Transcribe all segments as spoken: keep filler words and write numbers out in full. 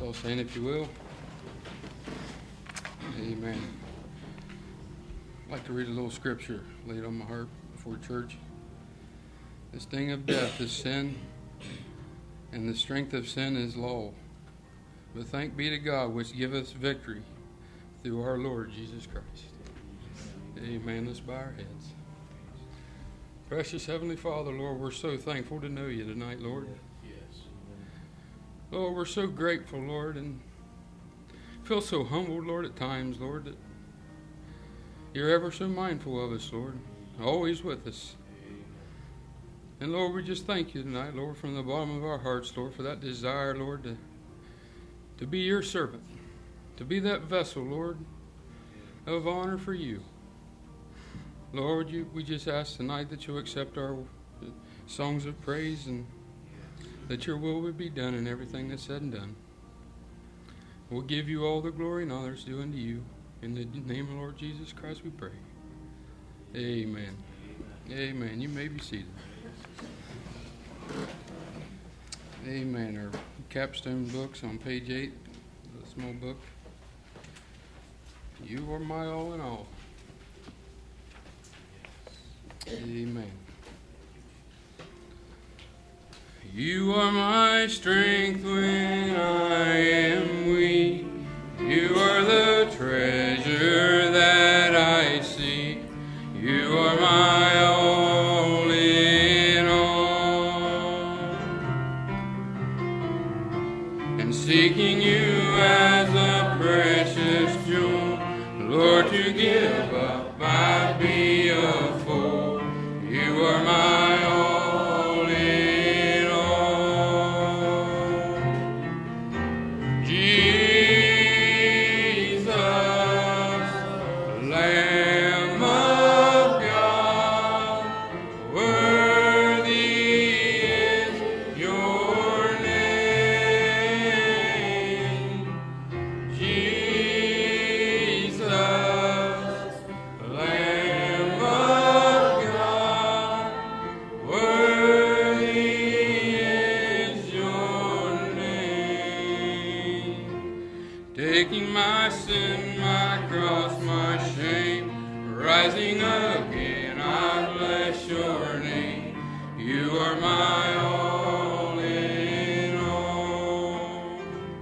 All stand if you will. Amen. I'd like to read a little scripture laid on my heart before church. The sting of death is sin, and the strength of sin is law. But thank be to God which giveth victory through our Lord Jesus Christ. Amen. Let's bow our heads. Precious Heavenly Father, Lord, we're so thankful to know you tonight, Lord. Yes. Lord, we're so grateful, Lord, and feel so humbled, Lord, at times, Lord, that you're ever so mindful of us, Lord, always with us. And Lord, we just thank you tonight, Lord, from the bottom of our hearts, Lord, for that desire, Lord, to, to be your servant, to be that vessel, Lord, of honor for you. Lord, you, we just ask tonight that you'll accept our songs of praise and that your will would be done in everything that's said and done. We'll give you all the glory and honor that's due unto you. In the name of Lord Jesus Christ we pray. Amen. Amen. You may be seated. Amen. Our capstone books on page eight, the small book. You are my all in all. Amen. You are my strength when I am weak. You are the treasure that I seek. You are my all in all. And seeking you as a precious jewel, Lord, to give up I'd be a fool. You are my all in all. Jesus, Lamb of God, worthy is your name. Jesus, Lamb of God, worthy is your name. Taking my sin, my cross, my shame, rising again, I bless your name. You are my all in all.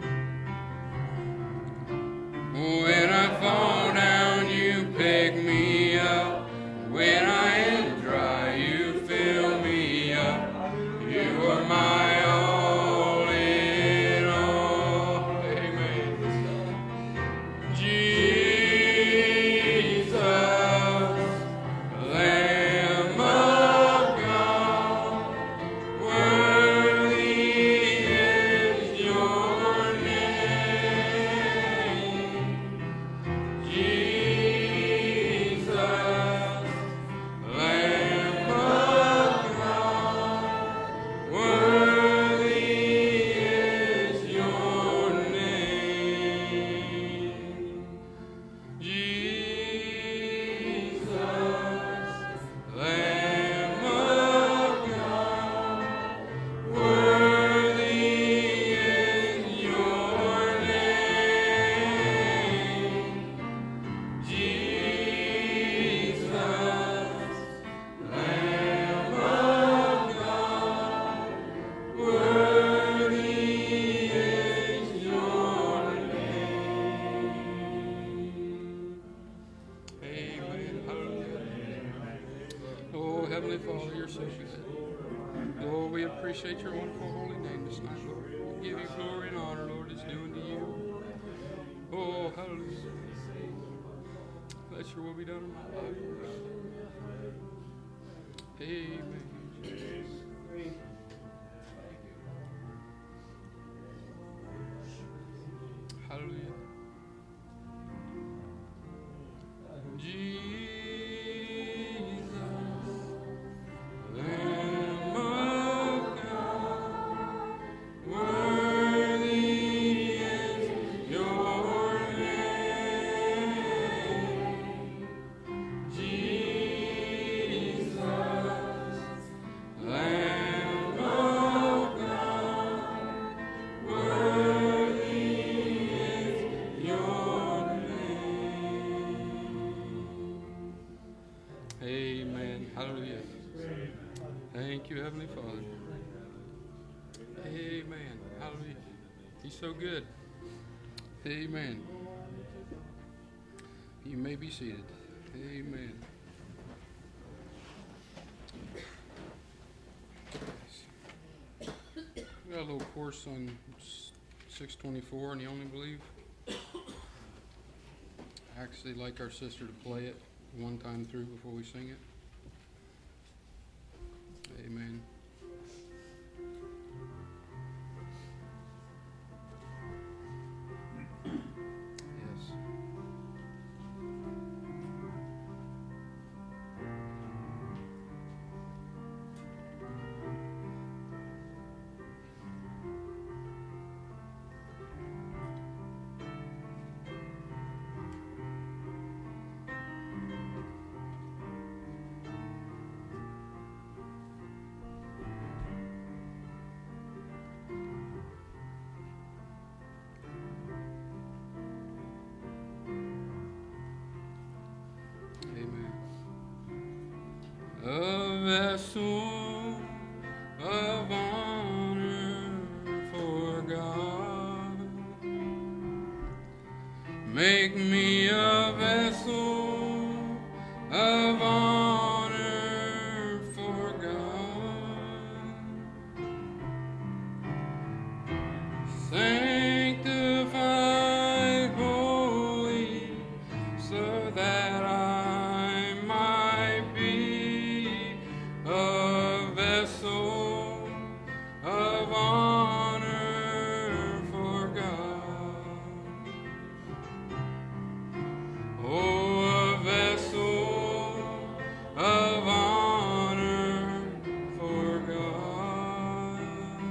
When I fall down, you pick me up. When I am dry, you fill me up. You are my all in all. Amen. Jesus, Lamb of God, worthy is your name. Jesus, Lamb of God, worthy is your name. Jesus, Lamb of God, worthy is your name. Jesus, Lamb of God, worthy is your name. Amen. Hallelujah. Oh, Heavenly Father, you're so good. Oh, we appreciate your wonderful holy name this night, Lord. We give you glory and honor, Lord, it's due unto you. Oh, hallelujah. Let your will be done in my life, Lord. Amen. Hallelujah. Jesus, Lamb of God, worthy is your name. Jesus, Lamb of God, worthy He's so good. Amen. You may be seated. Amen. We got a little course on six twenty-four, and you only believe. I actually like our sister to play it one time through before we sing it. Amen. Yes. A vessel of honor for God. Make me a vessel of honor for God. Sanctified, holy, so that I might be a vessel of honor for God. Oh, a vessel of honor for God.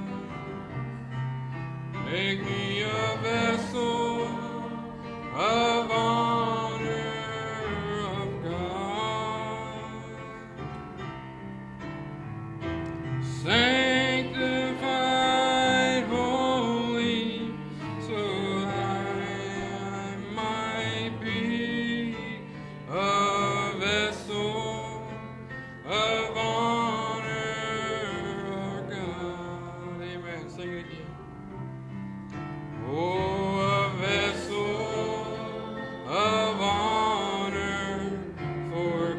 Make me a vessel of honor of God. Sanctified, holy, so I might be a vessel of honor of God. Amen. Sing it again. Oh, a vessel of honor for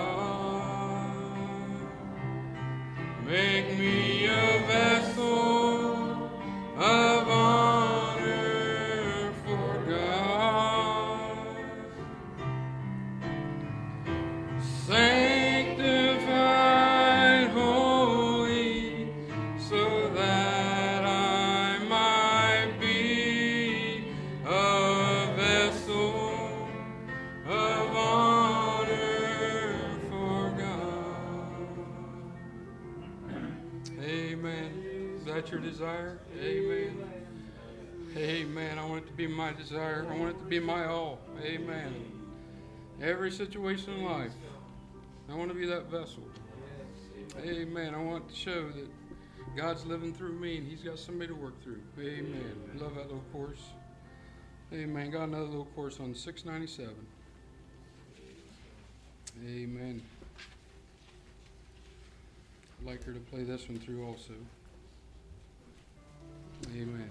God. Make me a vessel of honor for God. Sanctified, holy, so that I might be a vessel of honor for God. Amen. Is that your desire? Amen. Amen. I want it to be my desire. I want it to be my all. Amen. Every situation in life, I want to be that vessel. Amen. I want to show that God's living through me and He's got somebody to work through. Amen. Love that little course. Amen. Got another little course on six ninety-seven. Amen. I'd like her to play this one through also. Amen.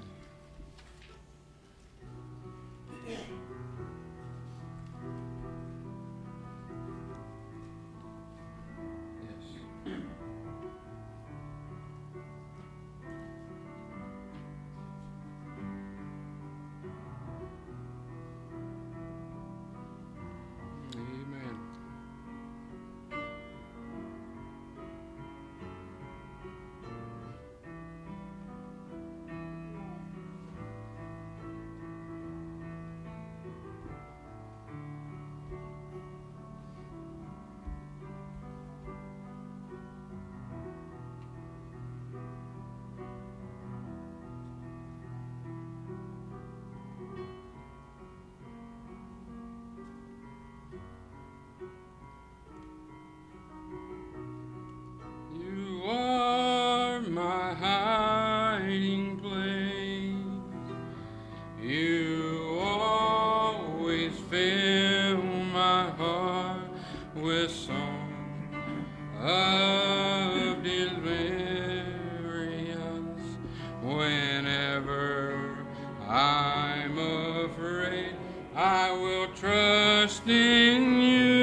I will trust in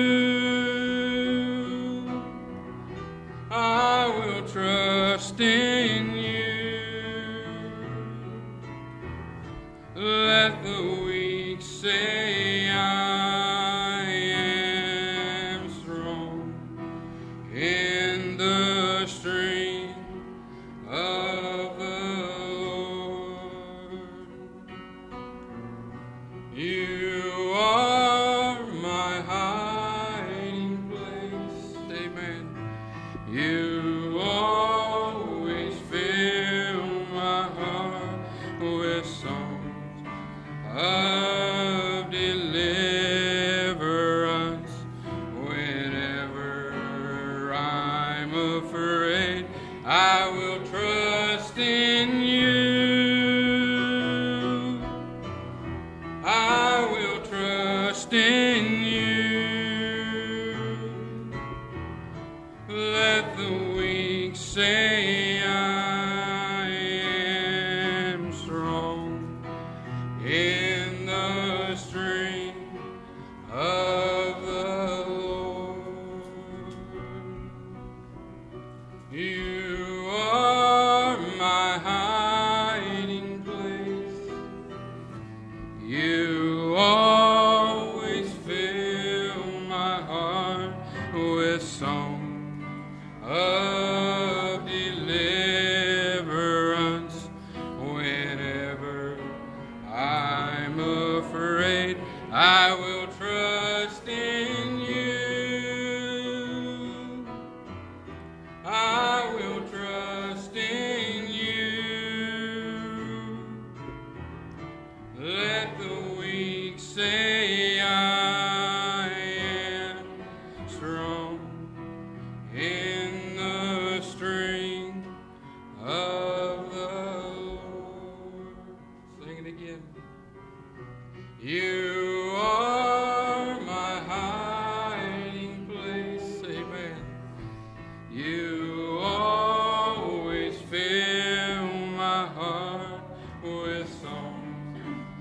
you. I will trust in you. Let the weak say I am strong in the strength of the Lord. You are my hiding place. Amen. You always fill my heart with songs of deliverance. Whenever I'm afraid, I will trust in you. I will trust in you. Let the weak say I am strong in the strength of the Lord. You are my hiding place. You always fill my heart with song of deliverance. Whenever I'm afraid, I will trust in you. I will trust in you. Let the weak say I am strong in the strength of the Lord. Sing it again. You are my hiding place. Amen. You always fill my heart with songs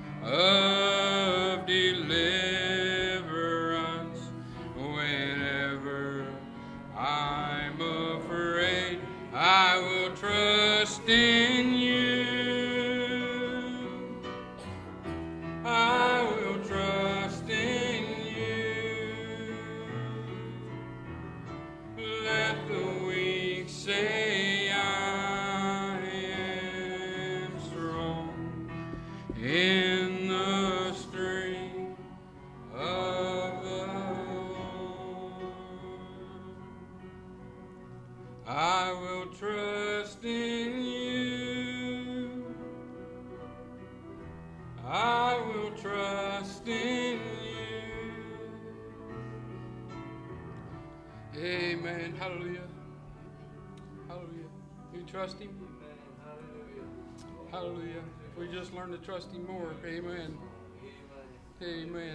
of deliverance. Whenever I'm afraid, I will trust in you. I will trust in you. Let the weak say I am strong in the strength of the Lord. I will trust in you. I will trust in you. Amen. Hallelujah. Hallelujah. You trust Him? Hallelujah. If we just learn to trust Him more. Amen. Amen.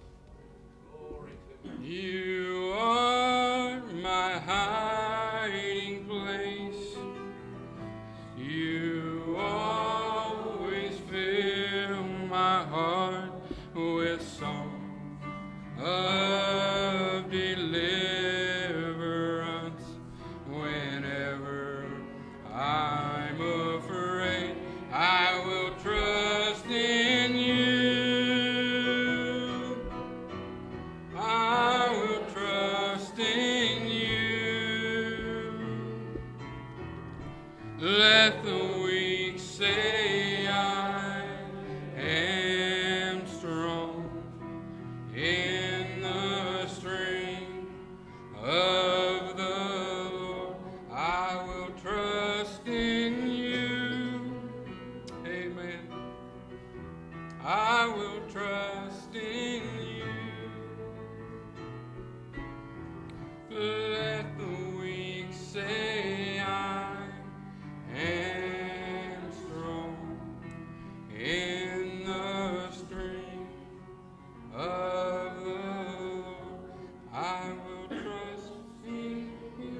You are my hiding place. You always fill my heart with song of deliverance. Whenever I'm afraid, I will trust in you. I will trust in you. Let the weak say I am strong in the strength of the Lord. I will trust in you. Amen. I will trust in you. Let the weak say I am strong in the strength of the Lord. I will trust in you.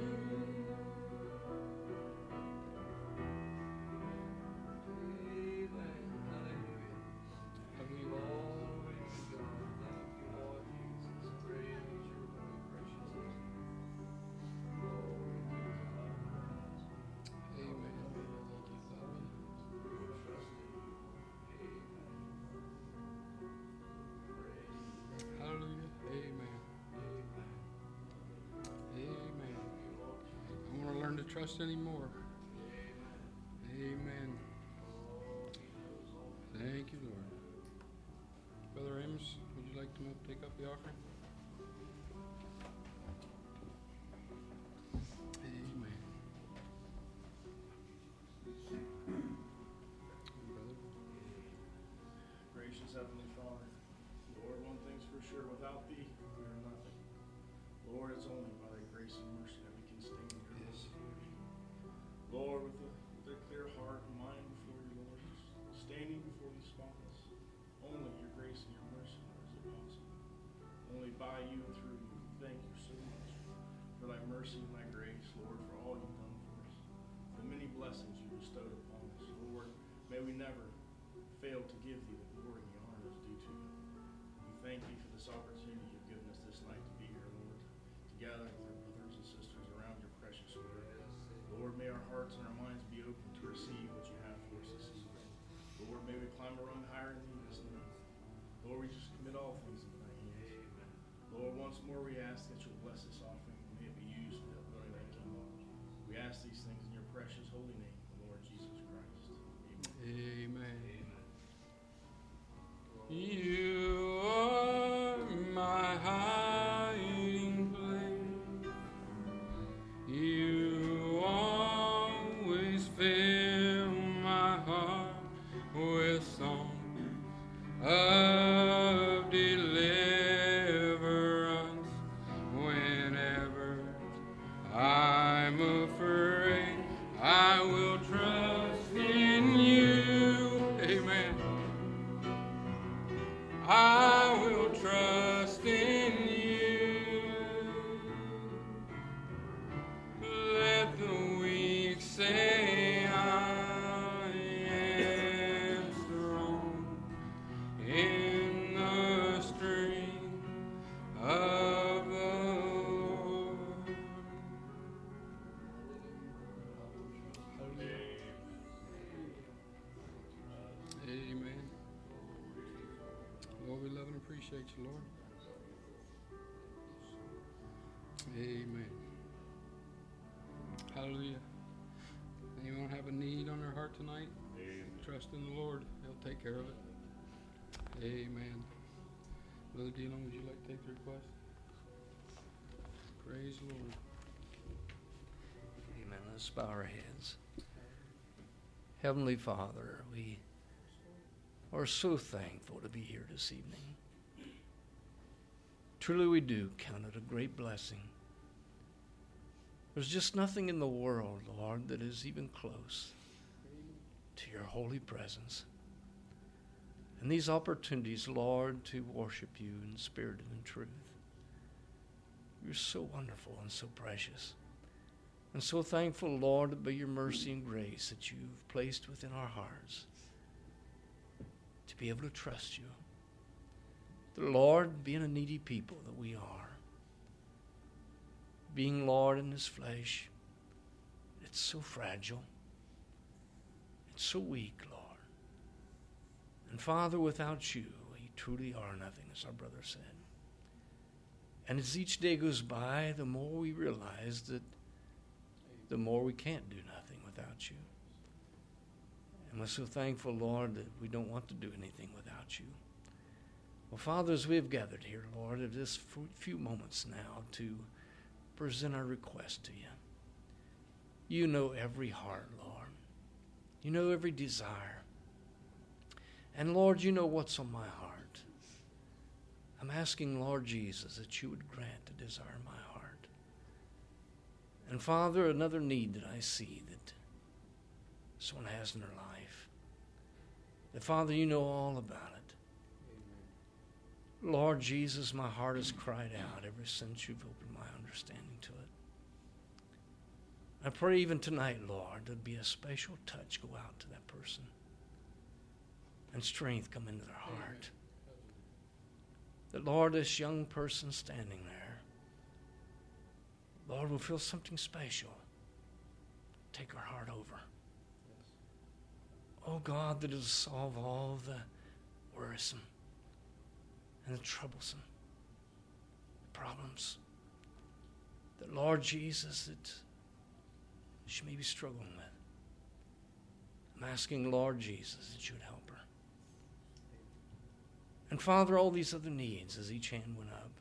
trust anymore. Amen. Thank you, Lord. Brother Amos, would you like to take up the offering? Amen. Brother. Gracious Heavenly Father, Lord, one thing's for sure, without Thee, we are nothing. Lord, it's only by Thy grace and mercy that we can stand here. Yes. Lord, with a, with a clear heart and mind before you, Lord, just standing before These spotless. Only your grace and your mercy, Lord, is it possible. Only by you and through you. Thank you so much for Thy mercy and Thy grace, Lord, for all you've done for us, the many blessings you bestowed upon us. Lord, may we never fail to give Thee the glory and the honor that's due to you. We thank Thee for this opportunity you've given us this night to be here, Lord, to gather with our brothers and sisters around your precious word. Lord, may our hearts and our minds be open to receive what you have for us this evening. Lord, may we climb a rung higher in Thee this night. Lord, we just commit all things into Thy hands. Lord, once more we ask that you'll bless this offering and may it be used for the upbuilding of Thy kingdom. We ask these things in your precious holy name, the Lord Jesus Christ. Amen. Amen. You are my hiding place. You always fill my heart with song of deliverance. Whenever I'm afraid, I will trust in you. Amen. I will trust in you. Let the weak say I am strong in the strength of the Lord. Amen. Lord, we love and appreciate you, Lord. Amen. Hallelujah. Anyone have a need on their heart tonight? Amen. Trust in the Lord. He'll take care of it. Amen. Brother Dillon, would you like to take the request? Praise the Lord. Amen. Let's bow our heads. Heavenly Father, we are so thankful to be here this evening. Truly we do count it a great blessing. There's just nothing in the world, Lord, that is even close to your holy presence. And these opportunities, Lord, to worship you in spirit and in truth. You're so wonderful and so precious. And so thankful, Lord, by your mercy and grace that you've placed within our hearts to be able to trust you. The Lord, being a needy people that we are, being, Lord, in this flesh, it's so fragile. It's so weak, Lord. And Father, without you, we truly are nothing, as our brother said. And as each day goes by, the more we realize that the more we can't do nothing without you. And we're so thankful, Lord, that we don't want to do anything without you. Well, Father, as we have gathered here, Lord, at this few moments now to present our request to you. You know every heart, Lord. You know every desire. And, Lord, you know what's on my heart. I'm asking, Lord Jesus, that you would grant the desire of my heart. And, Father, another need that I see that someone has in their life, that, Father, you know all about it. Amen. Lord Jesus, my heart has cried out ever since you've opened my understanding to it. I pray even tonight, Lord, there'd be a special touch go out to that person and strength come into their heart. That, Lord, this young person standing there, Lord, will feel something special take her heart over. Yes. Oh, God, that it'll solve all the worrisome and the troublesome problems. That, Lord Jesus, that she may be struggling with. I'm asking, Lord Jesus, that you would help her. And Father, all these other needs as each hand went up.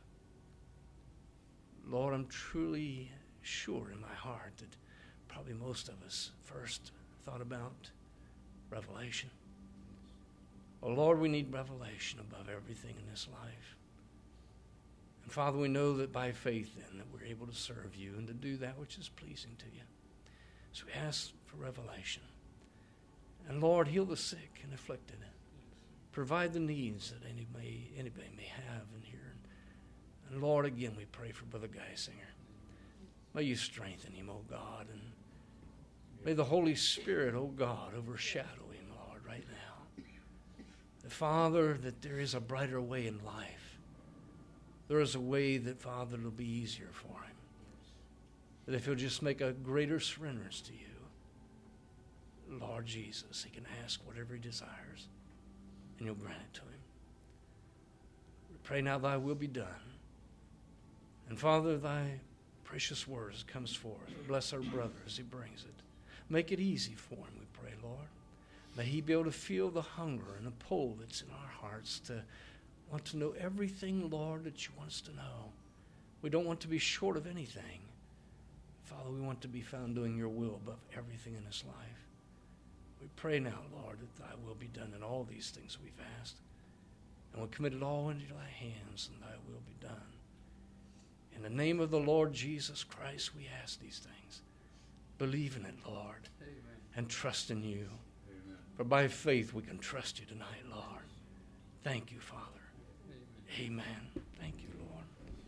Lord, I'm truly sure in my heart that probably most of us first thought about revelation. Oh, Lord, we need revelation above everything in this life. And Father, we know that by faith then that we're able to serve you and to do that which is pleasing to you. So we ask for revelation. And Lord, heal the sick and afflicted. Provide the needs that anybody, anybody may have in here. And Lord, again, we pray for Brother Geisinger. May you strengthen him, oh God. And may the Holy Spirit, oh God, overshadow him, Lord, right now. The Father, that there is a brighter way in life. There is a way that, Father, it'll be easier for him. That if he'll just make a greater surrenders to you, Lord Jesus, he can ask whatever he desires, and you'll grant it to him. We pray now thy will be done. And Father, thy precious words comes forth. Bless our brother as he brings it. Make it easy for him, we pray, Lord. May he be able to feel the hunger and the pull that's in our hearts to want to know everything, Lord, that you want us to know. We don't want to be short of anything. Father, we want to be found doing your will above everything in this life. We pray now, Lord, that thy will be done in all these things we've asked. And we commit it all into thy hands, and thy will be done. In the name of the Lord Jesus Christ, we ask these things. Believe in it, Lord, Amen. And trust in you. Amen. For by faith we can trust you tonight, Lord. Thank you, Father. Amen. Amen. Thank you, Lord.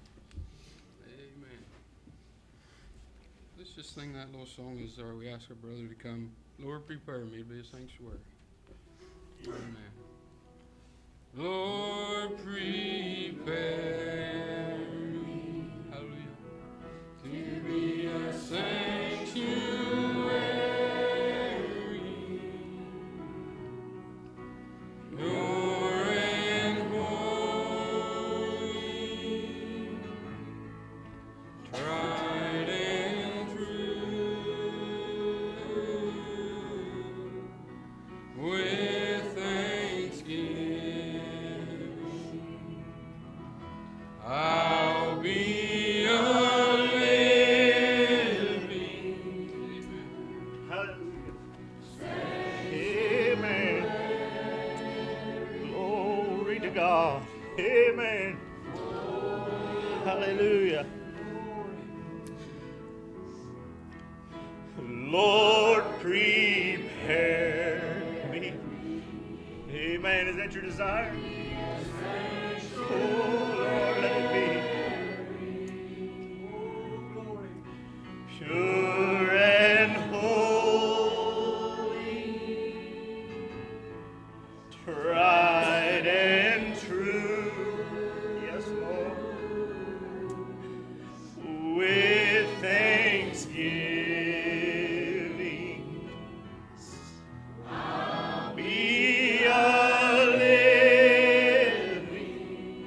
Amen. Let's just sing that little song as uh, we ask our brother to come. Lord, prepare me to be a sanctuary. Amen. Lord, prepare me, hallelujah, to be a sanctuary, pure and holy, tried and true, with thanksgiving, I'll be a living. Hallelujah. Amen. Glory to God. Amen. Hallelujah. Lord, prepare me. Amen. Is that your desire? Oh, Lord, let it be. Pure and holy, tried and true. Yes, Lord. With thanksgiving, I'll be a living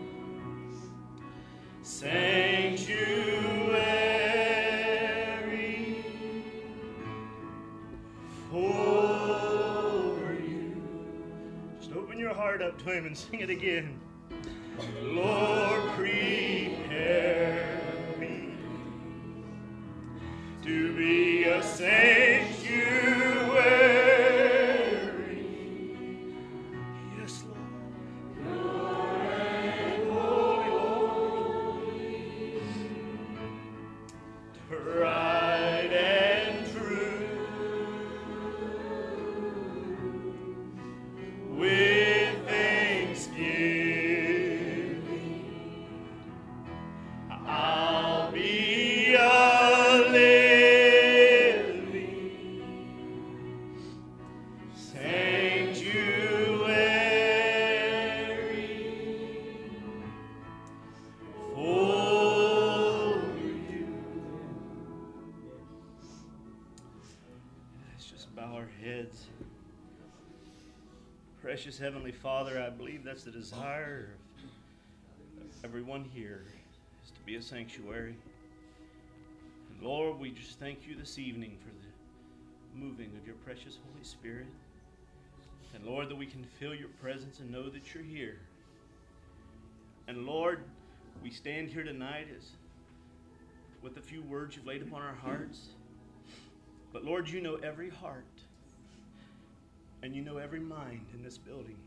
sanctuary for you. Just open your heart up to him and sing it again. Lord, prepare me to be a sanctuary. Yes, Lord. Holy Lord. Tried and true. With thanksgiving, I'll be a living sanctuary for you. Let's just bow our heads. Precious Heavenly Father, I believe that's the desire of everyone here, is to be a sanctuary. Lord, we just thank you this evening for the moving of your precious Holy Spirit. And Lord, that we can feel your presence and know that you're here. And Lord, we stand here tonight as with the few words you've laid upon our hearts. But Lord, you know every heart. And you know every mind in this building.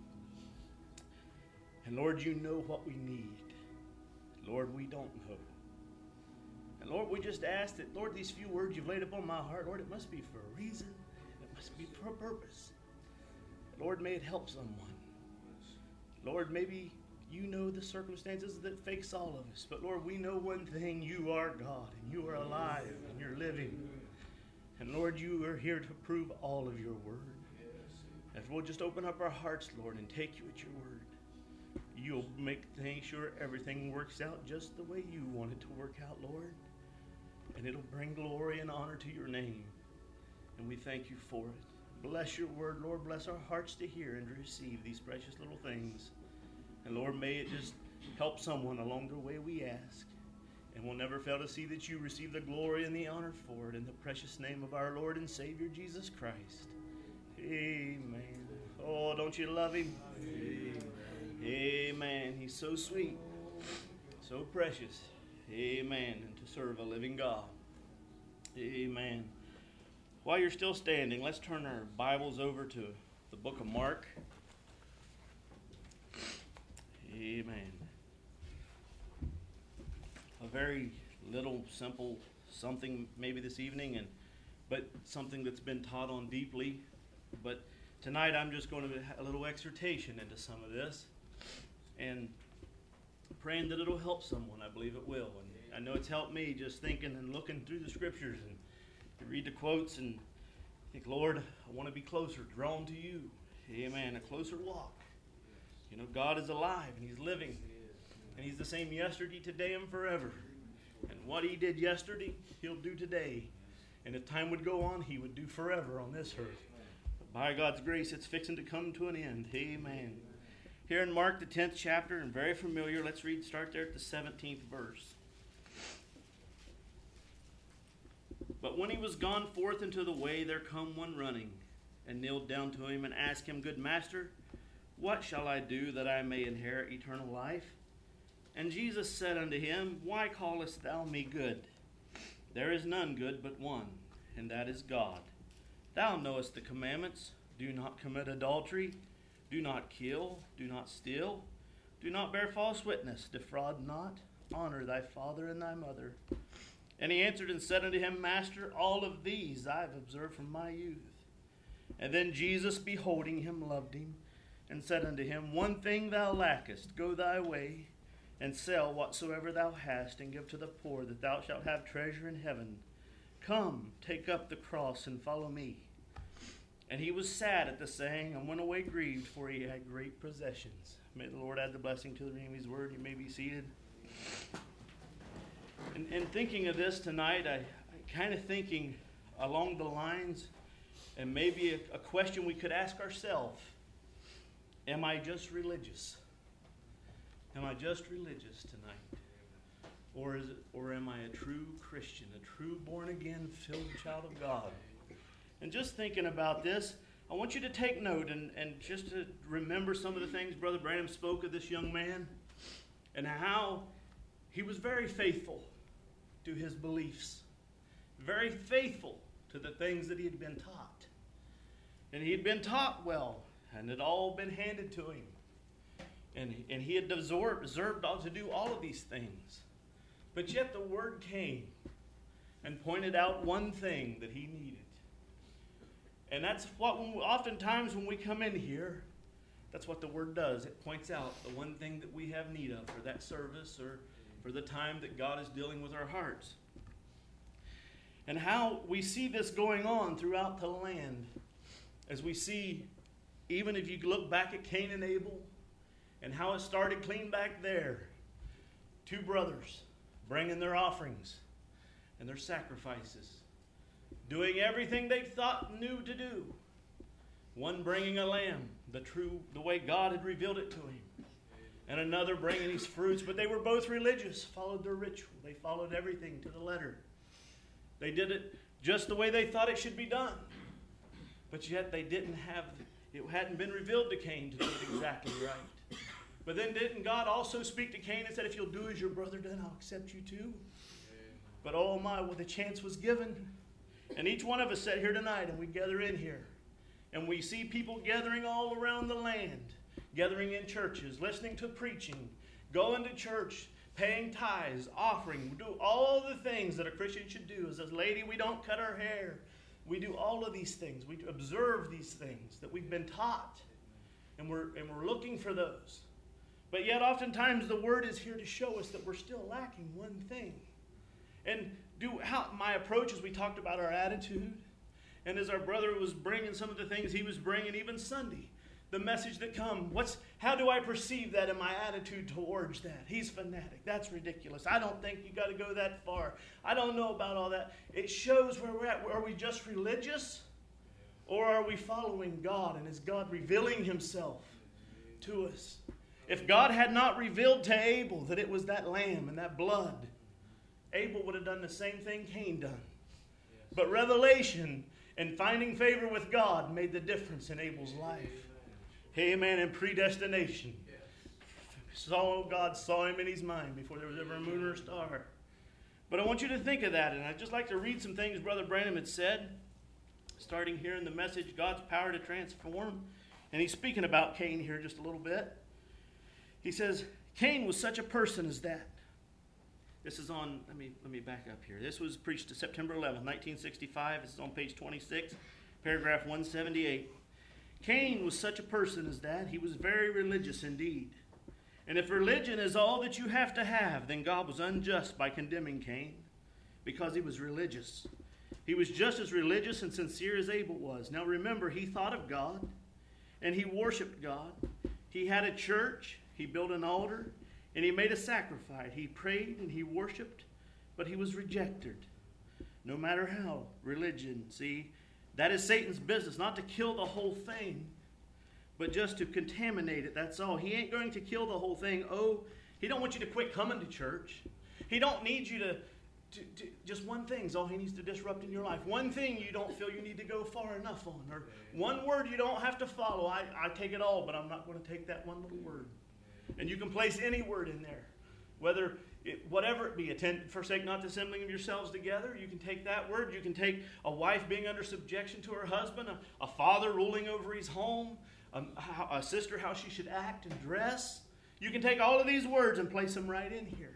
And Lord, you know what we need. Lord, we don't know. And Lord, we just ask that, Lord, these few words you've laid upon my heart, Lord, it must be for a reason. It must be for a purpose. Lord, may it help someone. Lord, maybe you know the circumstances that face all of us. But Lord, we know one thing. You are God, and you are alive, and you're living. And Lord, you are here to prove all of your word. If we'll just open up our hearts, Lord, and take you at your word, you'll make things sure everything works out just the way you want it to work out, Lord. And it'll bring glory and honor to your name. And we thank you for it. Bless your word, Lord. Bless our hearts to hear and to receive these precious little things. And Lord, may it just help someone along the way, we ask. And we'll never fail to see that you receive the glory and the honor for it in the precious name of our Lord and Savior, Jesus Christ. Amen. Oh, don't you love him? Amen. Amen. He's so sweet, so precious. Amen. And to serve a living God. Amen. While you're still standing, let's turn our Bibles over to the book of Mark. Amen. A very little, simple something maybe this evening, and but something that's been taught on deeply. But tonight I'm just going to have a little exhortation into some of this, and praying that it'll help someone. I believe it will. And I know it's helped me just thinking and looking through the scriptures and to read the quotes and think, Lord, I want to be closer, drawn to you. Amen. A closer walk. You know, God is alive and he's living. And he's the same yesterday, today, and forever. And what he did yesterday, he'll do today. And if time would go on, he would do forever on this earth. But by God's grace, it's fixing to come to an end. Amen. Here in Mark, the tenth chapter, and very familiar, let's read, start there at the seventeenth verse. But when he was gone forth into the way, there come one running, and kneeled down to him, and asked him, Good master, what shall I do that I may inherit eternal life? And Jesus said unto him, Why callest thou me good? There is none good but one, and that is God. Thou knowest the commandments. Do not commit adultery. Do not kill. Do not steal. Do not bear false witness. Defraud not. Honor thy father and thy mother. And he answered and said unto him, Master, all of these I have observed from my youth. And then Jesus, beholding him, loved him, and said unto him, One thing thou lackest. Go thy way, and sell whatsoever thou hast, and give to the poor, that thou shalt have treasure in heaven. Come, take up the cross, and follow me. And he was sad at the saying, and went away grieved, for he had great possessions. May the Lord add the blessing to the reading of his word. You may be seated. And, and thinking of this tonight, I, I kind of thinking along the lines, and maybe a, a question we could ask ourselves, am I just religious? Am I just religious tonight? Or is it, or am I a true Christian, a true born-again, filled child of God? And just thinking about this, I want you to take note and, and just to remember some of the things Brother Branham spoke of this young man and how he was very faithful to his beliefs, very faithful to the things that he had been taught. And he had been taught well, and it had all been handed to him. And, and he had deserved, deserved to do all of these things. But yet the word came and pointed out one thing that he needed. And that's what, when we, oftentimes when we come in here, that's what the word does. It points out the one thing that we have need of for that service or for the time that God is dealing with our hearts. And how we see this going on throughout the land. As we see, even if you look back at Cain and Abel, and how it started clean back there. Two brothers bringing their offerings and their sacrifices, doing everything they thought knew to do. One bringing a lamb, the true, the way God had revealed it to him. And another bringing these fruits, but they were both religious, followed their ritual. They followed everything to the letter. They did it just the way they thought it should be done. But yet they didn't have, it hadn't been revealed to Cain to do it exactly right. But then didn't God also speak to Cain and said, if you'll do as your brother done, I'll accept you too? But oh my, well, the chance was given. And each one of us sat here tonight and we gather in here. And we see people gathering all around the land, gathering in churches, listening to preaching, going to church, paying tithes, offering, do all the things that a Christian should do. As a lady, we don't cut our hair. We do all of these things. We observe these things that we've been taught. And we're, and we're looking for those. But yet oftentimes the Word is here to show us that we're still lacking one thing. And do how my approach, as we talked about our attitude, and as our brother was bringing some of the things he was bringing, even Sunday, the message that come, what's how do I perceive that in my attitude towards that? He's fanatic. That's ridiculous. I don't think you got to go that far. I don't know about all that. It shows where we're at. Are we just religious? Or are we following God? And is God revealing himself to us? If God had not revealed to Abel that it was that lamb and that blood, Abel would have done the same thing Cain done. But revelation and finding favor with God made the difference in Abel's life. Amen. And predestination. Saw God saw him in his mind before there was ever a moon or a star. But I want you to think of that. And I'd just like to read some things Brother Branham had said. Starting here in the message, God's power to transform. And he's speaking about Cain here just a little bit. He says, Cain was such a person as that. This is on, let me let me back up here. This was preached September eleventh, nineteen sixty-five. This is on page twenty-six, paragraph one seventy-eight. Cain was such a person as that. He was very religious indeed. And if religion is all that you have to have, then God was unjust by condemning Cain because he was religious. He was just as religious and sincere as Abel was. Now remember, he thought of God and he worshiped God. He had a church. He built an altar. And he made a sacrifice. He prayed and he worshiped, but he was rejected. No matter how, religion, see, that is Satan's business, not to kill the whole thing, but just to contaminate it, that's all. He ain't going to kill the whole thing. Oh, he don't want you to quit coming to church. He don't need you to, to, to just one thing's all he needs to disrupt in your life. One thing you don't feel you need to go far enough on, or one word you don't have to follow. I, I take it all, but I'm not going to take that one little word. And you can place any word in there, whether it, whatever it be. Attend, forsake not the assembling of yourselves together. You can take that word. You can take a wife being under subjection to her husband, a, a father ruling over his home, a, a sister how she should act and dress. You can take all of these words and place them right in here.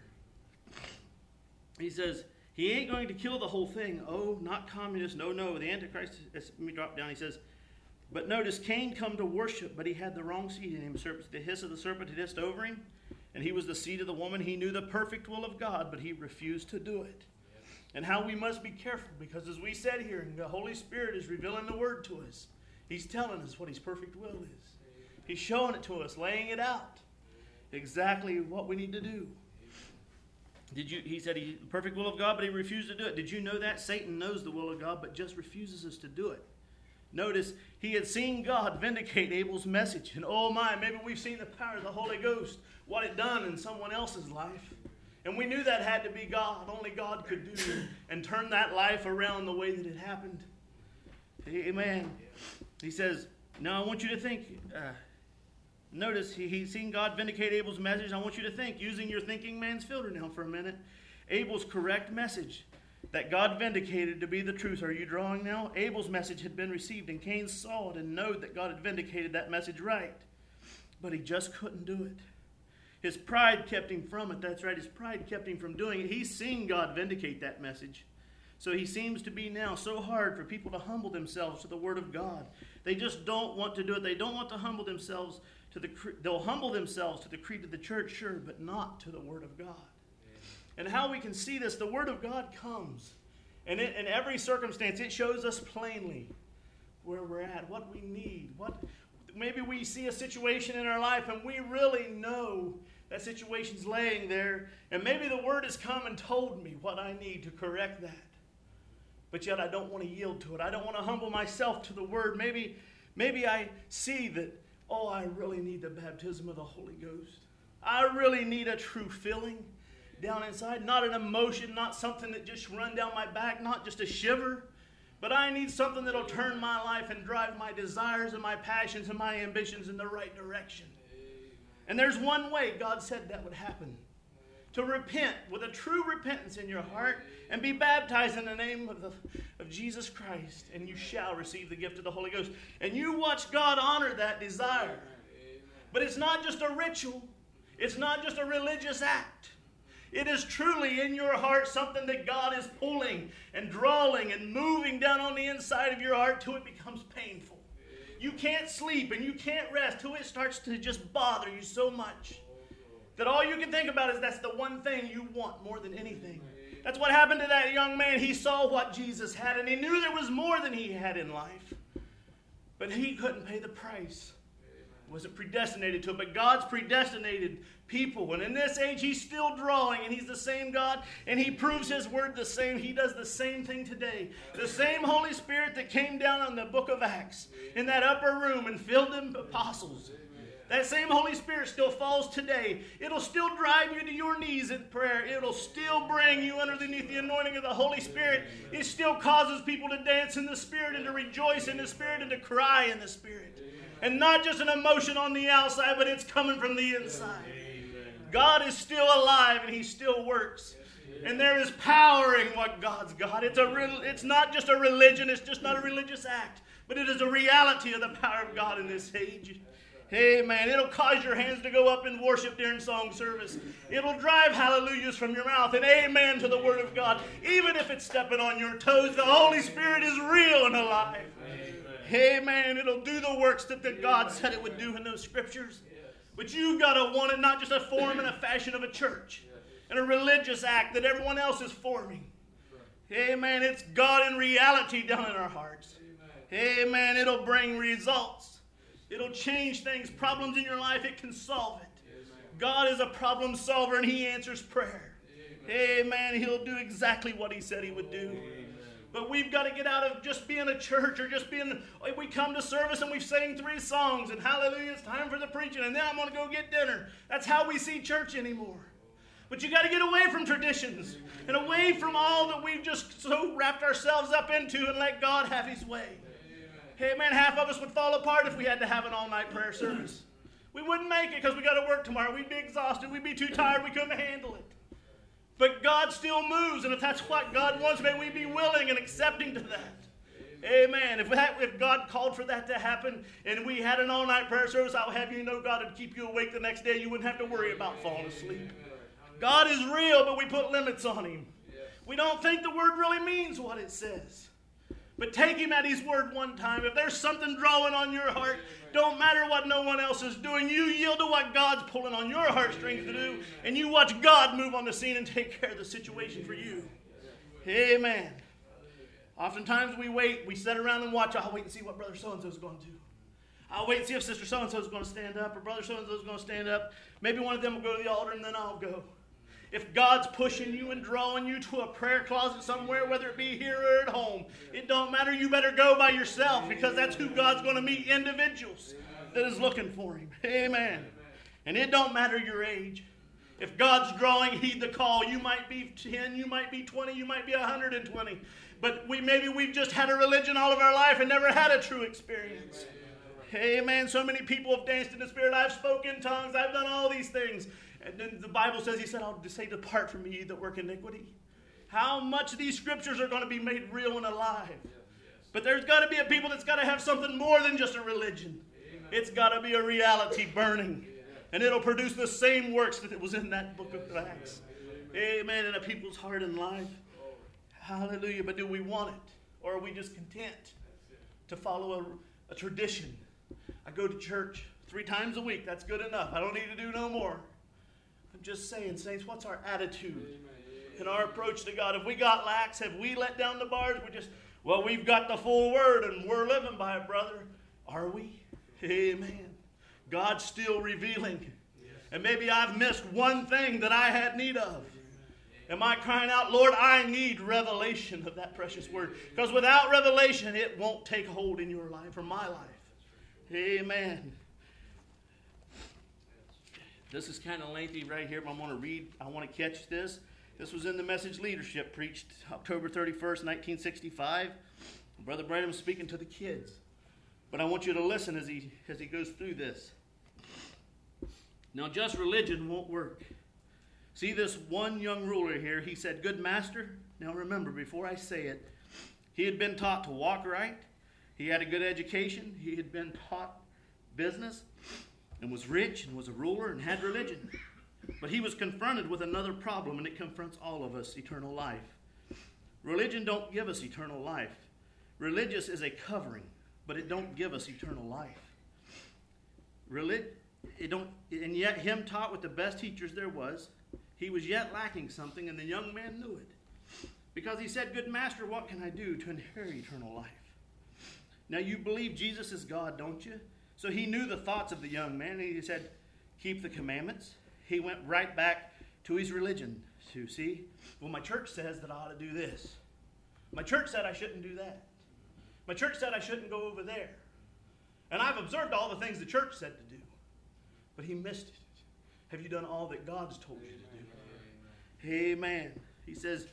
He says, he ain't going to kill the whole thing. Oh, not communist. No, no. The Antichrist, let me drop down. He says, but notice, Cain come to worship, but he had the wrong seed in him. The hiss of the serpent had hissed over him, and he was the seed of the woman. He knew the perfect will of God, but he refused to do it. And how we must be careful, because as we said here, the Holy Spirit is revealing the word to us. He's telling us what his perfect will is. He's showing it to us, laying it out. Exactly what we need to do. Did you? He said he the perfect will of God, but he refused to do it. Did you know that? Satan knows the will of God, but just refuses us to do it. Notice, he had seen God vindicate Abel's message. And oh my, maybe we've seen the power of the Holy Ghost, what it done in someone else's life. And we knew that had to be God. Only God could do it and turn that life around the way that it happened. Amen. He says, now I want you to think. Uh, notice, he, he's seen God vindicate Abel's message. I want you to think, using your thinking man's filter now for a minute. Abel's correct message that God vindicated to be the truth. Are you drawing now? Abel's message had been received, and Cain saw it and knew that God had vindicated that message right. But he just couldn't do it. His pride kept him from it. That's right, his pride kept him from doing it. He's seen God vindicate that message. So he seems to be now so hard for people to humble themselves to the Word of God. They just don't want to do it. They don't want to humble themselves to the, they'll humble themselves to the creed of the church, sure, but not to the Word of God. And how we can see this, the Word of God comes. And it, in every circumstance, it shows us plainly where we're at, what we need. What maybe we see a situation in our life and we really know that situation's laying there. And maybe the Word has come and told me what I need to correct that. But yet I don't want to yield to it. I don't want to humble myself to the Word. Maybe, maybe I see that, oh, I really need the baptism of the Holy Ghost. I really need a true filling. down inside. Not an emotion, not something that just run down my back, not just a shiver. But I need something that'll turn my life and drive my desires and my passions and my ambitions in the right direction. And there's one way God said that would happen. To repent with a true repentance in your heart and be baptized in the name of, the, of Jesus Christ, and you shall receive the gift of the Holy Ghost. And you watch God honor that desire. But it's not just a ritual. It's not just a religious act. It is truly in your heart something that God is pulling and drawing and moving down on the inside of your heart till it becomes painful. You can't sleep and you can't rest till it starts to just bother you so much that all you can think about is that's the one thing you want more than anything. That's what happened to that young man. He saw what Jesus had, and he knew there was more than he had in life. But he couldn't pay the price. He wasn't predestinated to it, but God's predestinated people. And in this age, he's still drawing, and he's the same God, and he proves his word the same. He does the same thing today. The same Holy Spirit that came down on the book of Acts in that upper room and filled them apostles. That same Holy Spirit still falls today. It'll still drive you to your knees in prayer. It'll still bring you underneath the anointing of the Holy Spirit. It still causes people to dance in the Spirit and to rejoice in the Spirit and to cry in the Spirit. And not just an emotion on the outside, but it's coming from the inside. God is still alive and he still works. And there is power in what God's got. It's, a re- it's not just a religion. It's just not a religious act. But it is a reality of the power of God in this age. Amen. It'll cause your hands to go up in worship during song service. It'll drive hallelujahs from your mouth and amen to the word of God. Even if it's stepping on your toes, the Holy Spirit is real and alive. Amen. Amen. It'll do the works that the God said it would do in those scriptures. But you've got to want it, not just a form and a fashion of a church and a religious act that everyone else is forming. Amen. It's God in reality down in our hearts. Amen. It'll bring results. It'll change things, problems in your life, it can solve it. Amen. God is a problem solver and he answers prayer. Amen. Amen. He'll do exactly what he said he would do. Amen. But we've got to get out of just being a church or just being, we come to service and we sing three songs and hallelujah, it's time for the preaching and then I'm going to go get dinner. That's how we see church anymore. But you got to get away from traditions and away from all that we've just so wrapped ourselves up into and let God have his way. Hey, man, half of us would fall apart if we had to have an all-night prayer service. We wouldn't make it because we got to work tomorrow. We'd be exhausted. We'd be too tired. We couldn't handle it. But God still moves, and if that's what God wants, may we be willing and accepting to that. Amen. If, that, if God called for that to happen and we had an all-night prayer service, I'll have you know God would keep you awake the next day. You wouldn't have to worry about falling asleep. God is real, but we put limits on him. We don't think the word really means what it says. But take him at his word one time. If there's something drawing on your heart, don't matter what no one else is doing. You yield to what God's pulling on your heartstrings to do, and you watch God move on the scene and take care of the situation for you. Amen. Oftentimes we wait. We sit around and watch. I'll wait and see what brother so-and-so is going to do. I'll wait and see if sister so-and-so is going to stand up or brother so-and-so is going to stand up. Maybe one of them will go to the altar and then I'll go. If God's pushing you and drawing you to a prayer closet somewhere, whether it be here or at home, it don't matter. You better go by yourself because that's who God's going to meet, individuals that is looking for him. Amen. And it don't matter your age. If God's drawing, heed the call. You might be ten, you might be twenty, you might be one hundred twenty. But we maybe we've just had a religion all of our life and never had a true experience. Amen. So many people have danced in the Spirit. I've spoken in tongues. I've done all these things. And then the Bible says, he said, I'll just say, depart from me, ye that work iniquity. How much these scriptures are going to be made real and alive. But there's got to be a people that's got to have something more than just a religion. It's got to be a reality burning. And it'll produce the same works that it was in that book of Acts. Amen. In a people's heart and life. Hallelujah. But do we want it? Or are we just content to follow a, a tradition? I go to church three times a week. That's good enough. I don't need to do no more. I'm just saying, saints, what's our attitude and our approach to God? Have we got lax? Have we let down the bars? We just, well, we've got the full word and we're living by it, brother. Are we? Amen. God's still revealing. And maybe I've missed one thing that I had need of. Am I crying out, Lord, I need revelation of that precious word? Because without revelation, it won't take hold in your life or my life. Amen. This is kind of lengthy right here, but I'm going to read. I want to catch this. This was in the Message Leadership, preached October thirty-first, nineteen sixty-five. Brother Branham speaking to the kids. But I want you to listen as he, as he goes through this. Now, just religion won't work. See this one young ruler here, he said, "Good master." Now remember, before I say it, he had been taught to walk right. He had a good education. He had been taught business and was rich and was a ruler and had religion. But he was confronted with another problem, and it confronts all of us, eternal life. Religion don't give us eternal life. Religious is a covering, but it don't give us eternal life. Relig- it don't, and yet him taught with the best teachers there was, he was yet lacking something, and the young man knew it. Because he said, "Good master, what can I do to inherit eternal life?" Now you believe Jesus is God, don't you? So he knew the thoughts of the young man, and he said, "Keep the commandments." He went right back to his religion. To see, well, my church says that I ought to do this. My church said I shouldn't do that. My church said I shouldn't go over there. And I've observed all the things the church said to do. But he missed it. Have you done all that God's told you to do? Amen. He says,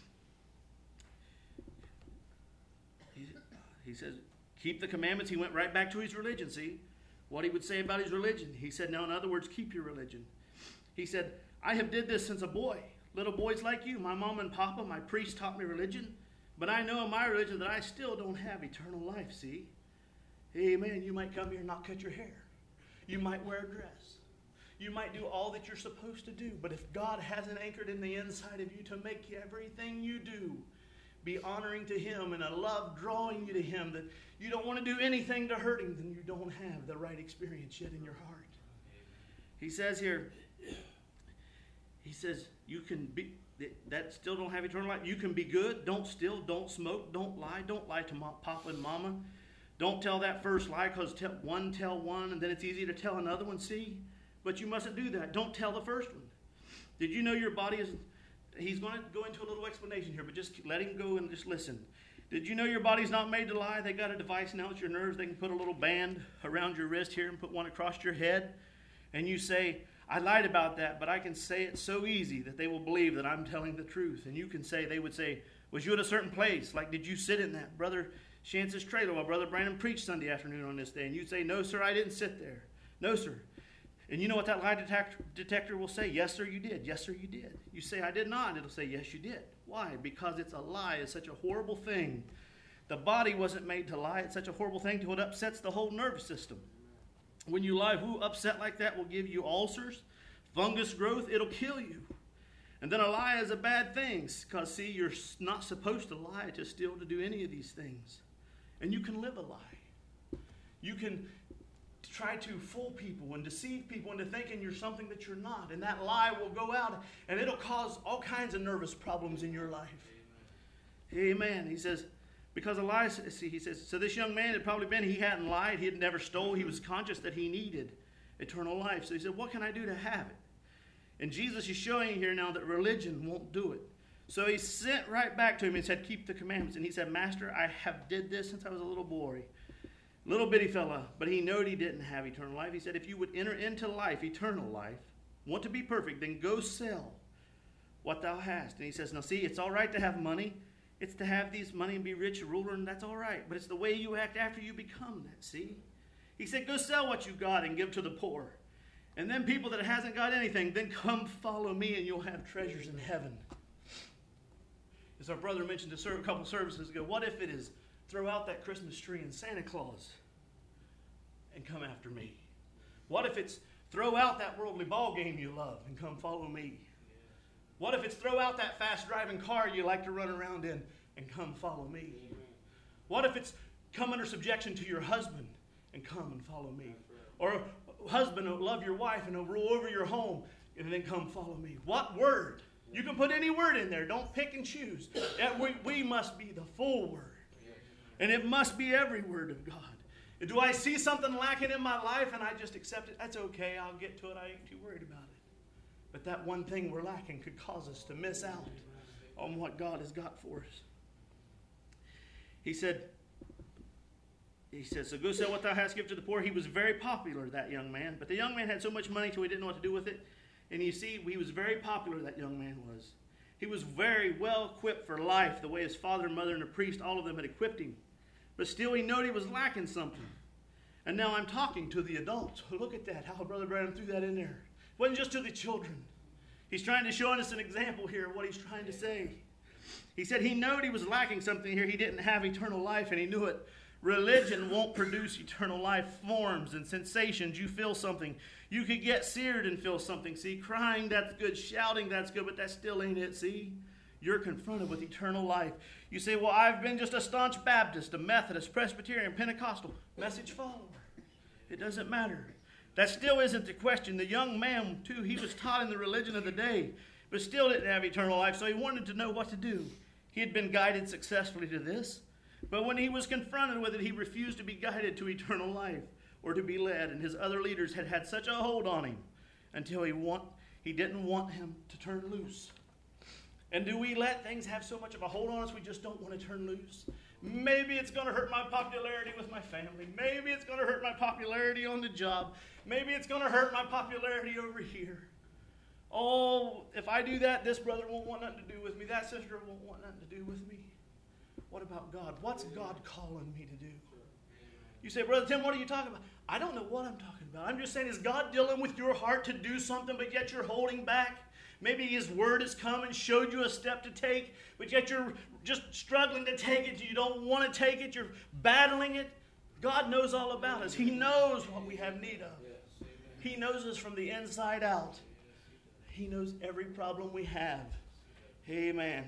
he, he says, keep the commandments. He went right back to his religion. See what he would say about his religion. He said, now in other words, keep your religion. He said, I have did this since a boy. Little boys like you, my mom and papa, my priest taught me religion. But I know in my religion that I still don't have eternal life, see? Amen. You might come here and not cut your hair. You might wear a dress. You might do all that you're supposed to do. But if God hasn't anchored in the inside of you to make everything you do be honoring to Him and a love drawing you to Him, that you don't want to do anything to hurt Him, then you don't have the right experience yet in your heart. He says here, he says, you can be, that still don't have eternal life. You can be good. Don't steal. Don't smoke. Don't lie. Don't lie to Papa and Mama. Don't tell that first lie, because te- one tell one and then it's easy to tell another one, see? But you mustn't do that. Don't tell the first one. Did you know your body is... He's going to go into a little explanation here, but just let him go and just listen. Did you know your body's not made to lie? They got a device now with your nerves. They can put a little band around your wrist here and put one across your head. And you say, I lied about that, but I can say it so easy that they will believe that I'm telling the truth. And you can say, they would say, was you at a certain place? Like, did you sit in that Brother Shantz's trailer while Brother Branham preached Sunday afternoon on this day? And you'd say, no, sir, I didn't sit there. No, sir. And you know what that lie detector, detector will say? Yes, sir, you did. Yes, sir, you did. You say, I did not. It'll say, yes, you did. Why? Because it's a lie. It's such a horrible thing. The body wasn't made to lie. It's such a horrible thing till it upsets the whole nervous system. When you lie, who upset like that will give you ulcers, fungus growth. It'll kill you. And then a lie is a bad thing, because, see, you're not supposed to lie, to steal, to do any of these things. And you can live a lie. You can try to fool people and deceive people into thinking you're something that you're not. And that lie will go out, and it'll cause all kinds of nervous problems in your life. Amen. Amen. He says, because a lie, see, he says, so this young man had probably been, he hadn't lied, he had never stole, he was conscious that he needed eternal life. So he said, what can I do to have it? And Jesus is showing here now that religion won't do it. So he sent right back to him and said, keep the commandments. And he said, Master, I have did this since I was a little boy. Little bitty fella, but he knowed he didn't have eternal life. He said, if you would enter into life, eternal life, want to be perfect, then go sell what thou hast. And he says, now see, it's all right to have money. It's to have these money and be rich, a ruler, and that's all right. But it's the way you act after you become that, see? He said, go sell what you got and give to the poor. And then people that hasn't got anything, then come follow me and you'll have treasures in heaven. As our brother mentioned a couple services ago, what if it is throw out that Christmas tree and Santa Claus and come after me? What if it's throw out that worldly ball game you love and come follow me? What if it's throw out that fast driving car you like to run around in and come follow me? What if it's come under subjection to your husband and come and follow me? Or husband, love your wife and rule over your home and then come follow me. What word? You can put any word in there. Don't pick and choose. We, we must be the full word. And it must be every word of God. Do I see something lacking in my life and I just accept it? That's okay. I'll get to it. I ain't too worried about it. But that one thing we're lacking could cause us to miss out on what God has got for us. He said, he says, so go sell what thou hast, give to the poor. He was very popular, that young man. But the young man had so much money till he didn't know what to do with it. And you see, he was very popular, that young man was. He was very well equipped for life, the way his father and mother and the priest, all of them had equipped him. But still he knew he was lacking something. And now I'm talking to the adults. Look at that, how Brother Branham threw that in there. It wasn't just to the children. He's trying to show us an example here of what he's trying to say. He said he knew he was lacking something here. He didn't have eternal life, and he knew it. Religion won't produce eternal life. Forms and sensations, you feel something. You could get seared and feel something. See, crying, that's good. Shouting, that's good, but that still ain't it, see? You're confronted with eternal life. You say, well, I've been just a staunch Baptist, a Methodist, Presbyterian, Pentecostal, message follower. It doesn't matter. That still isn't the question. The young man, too, he was taught in the religion of the day, but still didn't have eternal life, so he wanted to know what to do. He had been guided successfully to this, but when he was confronted with it, he refused to be guided to eternal life or to be led, and his other leaders had had such a hold on him until he, want, he didn't want him to turn loose. And do we let things have so much of a hold on us we just don't want to turn loose? Maybe it's going to hurt my popularity with my family. Maybe it's going to hurt my popularity on the job. Maybe it's going to hurt my popularity over here. Oh, if I do that, this brother won't want nothing to do with me. That sister won't want nothing to do with me. What about God? What's God calling me to do? You say, Brother Tim, what are you talking about? I don't know what I'm talking about. I'm just saying, is God dealing with your heart to do something, but yet you're holding back? Maybe His Word has come and showed you a step to take, but yet you're just struggling to take it. You don't want to take it. You're battling it. God knows all about us. He knows what we have need of. He knows us from the inside out. He knows every problem we have. Amen.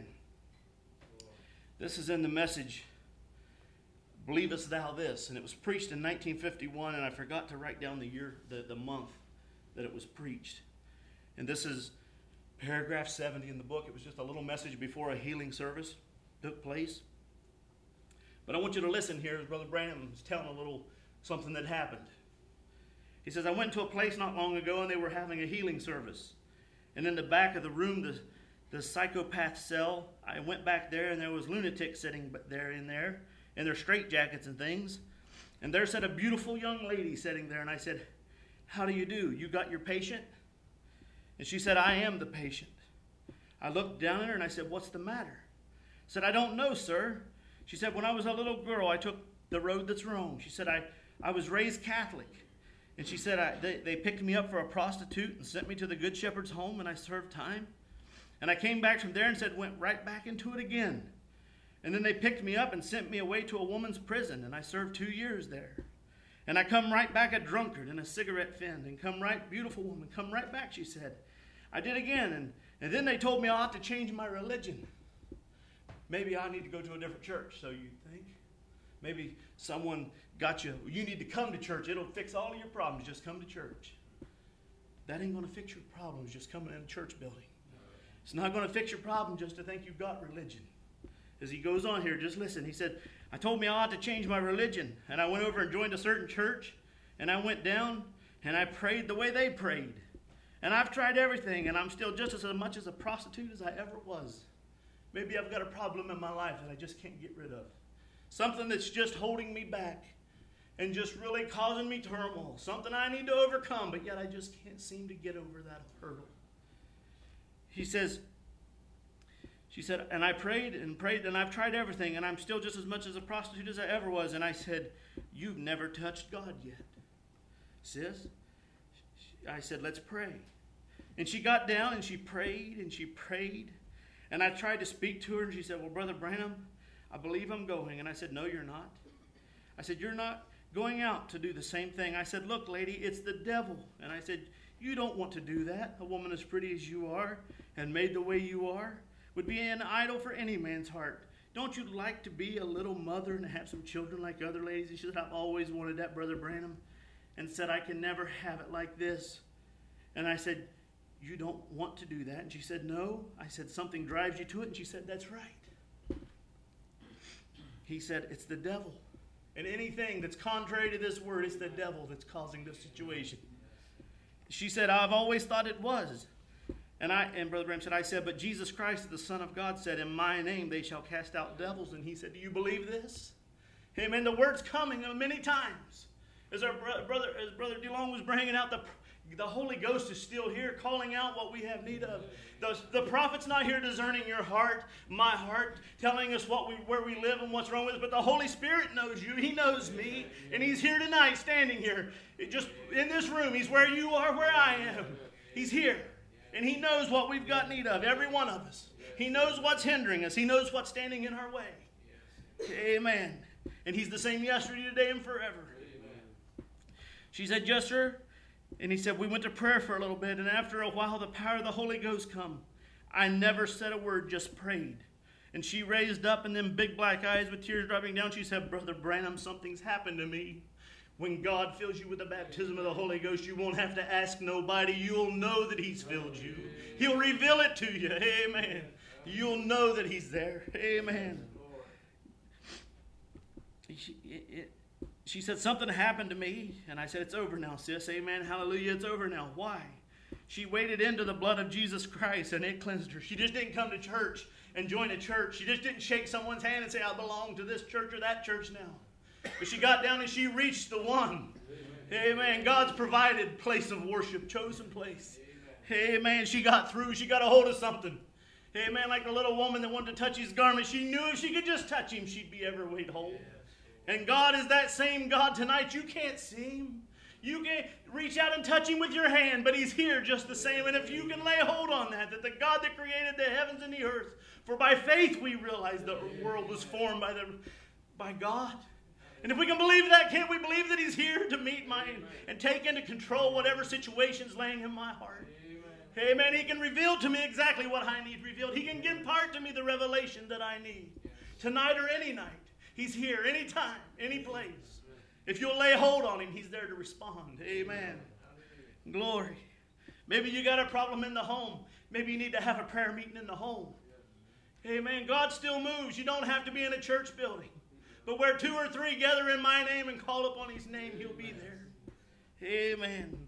This is in the Message, Believest Thou This? And it was preached in nineteen fifty-one, and I forgot to write down the year, the, the month that it was preached. And this is paragraph seventy in the book. It was just a little message before a healing service took place. But I want you to listen here as Brother Branham is telling a little something that happened. He says, I went to a place not long ago and they were having a healing service. And in the back of the room, the, the psychopath cell, I went back there and there was lunatics sitting there in there in their straitjackets and things. And there sat a beautiful young lady sitting there. And I said, how do you do? You got your patient? And she said, I am the patient. I looked down at her and I said, what's the matter? I said, I don't know, sir. She said, when I was a little girl, I took the road that's wrong. She said, I, I was raised Catholic. And she said, I, they, they picked me up for a prostitute and sent me to the Good Shepherd's home and I served time. And I came back from there and said, went right back into it again. And then they picked me up and sent me away to a woman's prison and I served two years there. And I come right back a drunkard and a cigarette fiend and come right, beautiful woman, come right back, she said. I did again, and, and then they told me I ought to change my religion. Maybe I need to go to a different church, so you think? Maybe someone got you, you need to come to church. It'll fix all of your problems. Just come to church. That ain't going to fix your problems, just coming in a church building. It's not going to fix your problem just to think you've got religion. As he goes on here, just listen. He said, I told me I ought to change my religion, and I went over and joined a certain church, and I went down, and I prayed the way they prayed. And I've tried everything, and I'm still just as much as a prostitute as I ever was. Maybe I've got a problem in my life that I just can't get rid of. Something that's just holding me back and just really causing me turmoil. Something I need to overcome, but yet I just can't seem to get over that hurdle. He says, she said, and I prayed and prayed, and I've tried everything, and I'm still just as much as a prostitute as I ever was. And I said, you've never touched God yet, sis. I said, let's pray. And she got down and she prayed and she prayed. And I tried to speak to her and she said, well, Brother Branham, I believe I'm going. And I said, no, you're not. I said, you're not going out to do the same thing. I said, look, lady, it's the devil. And I said, you don't want to do that. A woman as pretty as you are and made the way you are would be an idol for any man's heart. Don't you like to be a little mother and have some children like other ladies? She said, I've always wanted that, Brother Branham. And said, I can never have it like this. And I said, you don't want to do that? And she said, no. I said, something drives you to it? And she said, that's right. He said, it's the devil. And anything that's contrary to this word, it's the devil that's causing this situation. She said, I've always thought it was. And I and Brother Branham said, I said, but Jesus Christ, the Son of God, said, in my name they shall cast out devils. And he said, do you believe this? Amen. The word's coming many times. As our bro- brother, as Brother DeLong was bringing out, the, the Holy Ghost is still here, calling out what we have need of. The, the prophet's not here discerning your heart, my heart, telling us what we, where we live and what's wrong with us. But the Holy Spirit knows you. He knows me. And He's here tonight, standing here. It just in this room. He's where you are, where I am. He's here. And He knows what we've got need of, every one of us. He knows what's hindering us. He knows what's standing in our way. Amen. And He's the same yesterday, today, and forever. She said, yes, sir. And he said, we went to prayer for a little bit, and after a while, the power of the Holy Ghost come. I never said a word, just prayed. And she raised up, and then big black eyes with tears dropping down. She said, Brother Branham, something's happened to me. When God fills you with the baptism of the Holy Ghost, you won't have to ask nobody. You'll know that He's filled you. He'll reveal it to you. Amen. You'll know that He's there. Amen. She, it, it, she said, something happened to me. And I said, it's over now, sis. Amen. Hallelujah. It's over now. Why? She waded into the blood of Jesus Christ and it cleansed her. She just didn't come to church and join a church. She just didn't shake someone's hand and say, I belong to this church or that church now. But she got down and she reached the one. Amen. Amen. God's provided place of worship, chosen place. Amen. Amen. She got through. She got a hold of something. Amen. Like the little woman that wanted to touch His garment. She knew if she could just touch Him, she'd be ever made whole. And God is that same God tonight. You can't see Him. You can reach out and touch Him with your hand, but He's here just the same. And if you can lay hold on that, that the God that created the heavens and the earth, for by faith we realize the world was formed by, the, by God. And if we can believe that, can't we believe that He's here to meet mine and take into control whatever situation's laying in my heart? Amen. Amen. He can reveal to me exactly what I need revealed. He can impart to me the revelation that I need. Tonight or any night. He's here anytime, any place. If you'll lay hold on Him, He's there to respond. Amen. Glory. Maybe you got a problem in the home. Maybe you need to have a prayer meeting in the home. Amen. God still moves. You don't have to be in a church building. But where two or three gather in my name and call upon His name, He'll be there. Amen.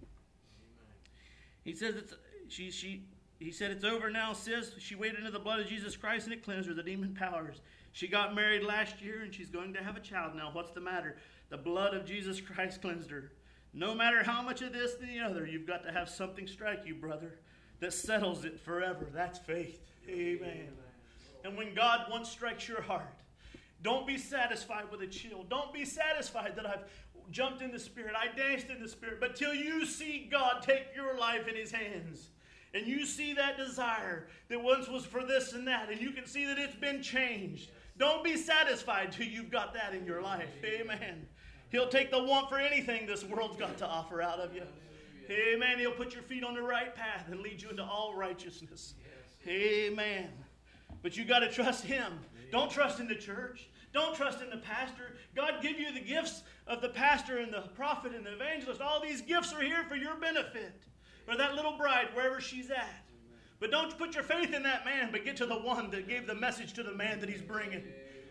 He says it's she she he said it's over now, sis. She waded into the blood of Jesus Christ and it cleansed her, the demon powers. She got married last year and she's going to have a child now. What's the matter? The blood of Jesus Christ cleansed her. No matter how much of this than the other, you've got to have something strike you, brother, that settles it forever. That's faith. Amen. And when God once strikes your heart, don't be satisfied with a chill. Don't be satisfied that I've jumped in the Spirit. I danced in the Spirit. But till you see God take your life in His hands, and you see that desire that once was for this and that, and you can see that it's been changed, don't be satisfied till you've got that in your life. Amen. He'll take the want for anything this world's got to offer out of you. Amen. He'll put your feet on the right path and lead you into all righteousness. Amen. But you got to trust Him. Don't trust in the church. Don't trust in the pastor. God give you the gifts of the pastor and the prophet and the evangelist. All these gifts are here for your benefit. Or that little bride, wherever she's at. But don't put your faith in that man, but get to the one that gave the message to the man that he's bringing.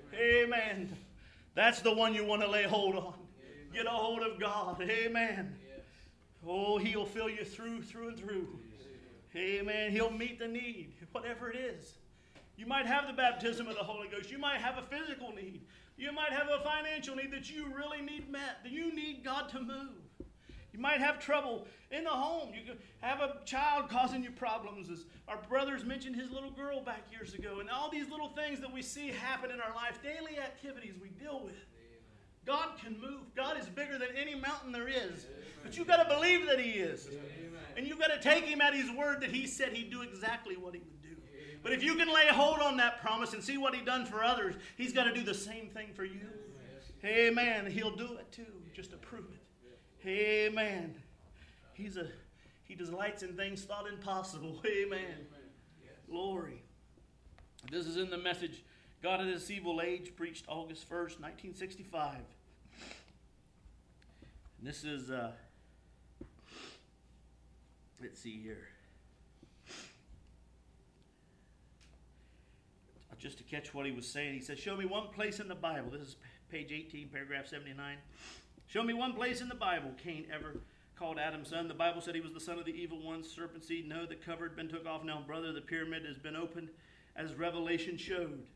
Amen. That's the one you want to lay hold on. Get a hold of God. Amen. Oh, He'll fill you through, through and through. Amen. He'll meet the need, whatever it is. You might have the baptism of the Holy Ghost. You might have a physical need. You might have a financial need that you really need met. That you need God to move. You might have trouble in the home. You could have a child causing you problems. As our brothers mentioned his little girl back years ago. And all these little things that we see happen in our life, daily activities we deal with. God can move. God is bigger than any mountain there is. But you've got to believe that He is. And you've got to take Him at His word that He said He'd do exactly what He would do. But if you can lay hold on that promise and see what He done for others, He's got to do the same thing for you. Amen. He'll do it too, just to prove it. Amen. He's a He delights in things thought impossible. Amen. Glory. This is in the message, God in this evil age, preached August first, nineteen sixty-five. And this is, uh, let's see here. Just to catch what he was saying, he said, show me one place in the Bible. This is page eighteen, paragraph seventy-nine. Show me one place in the Bible Cain ever called Adam son. The Bible said he was the son of the evil one, serpent seed. No, the cover had been took off. Now, brother, the pyramid has been opened as Revelation showed.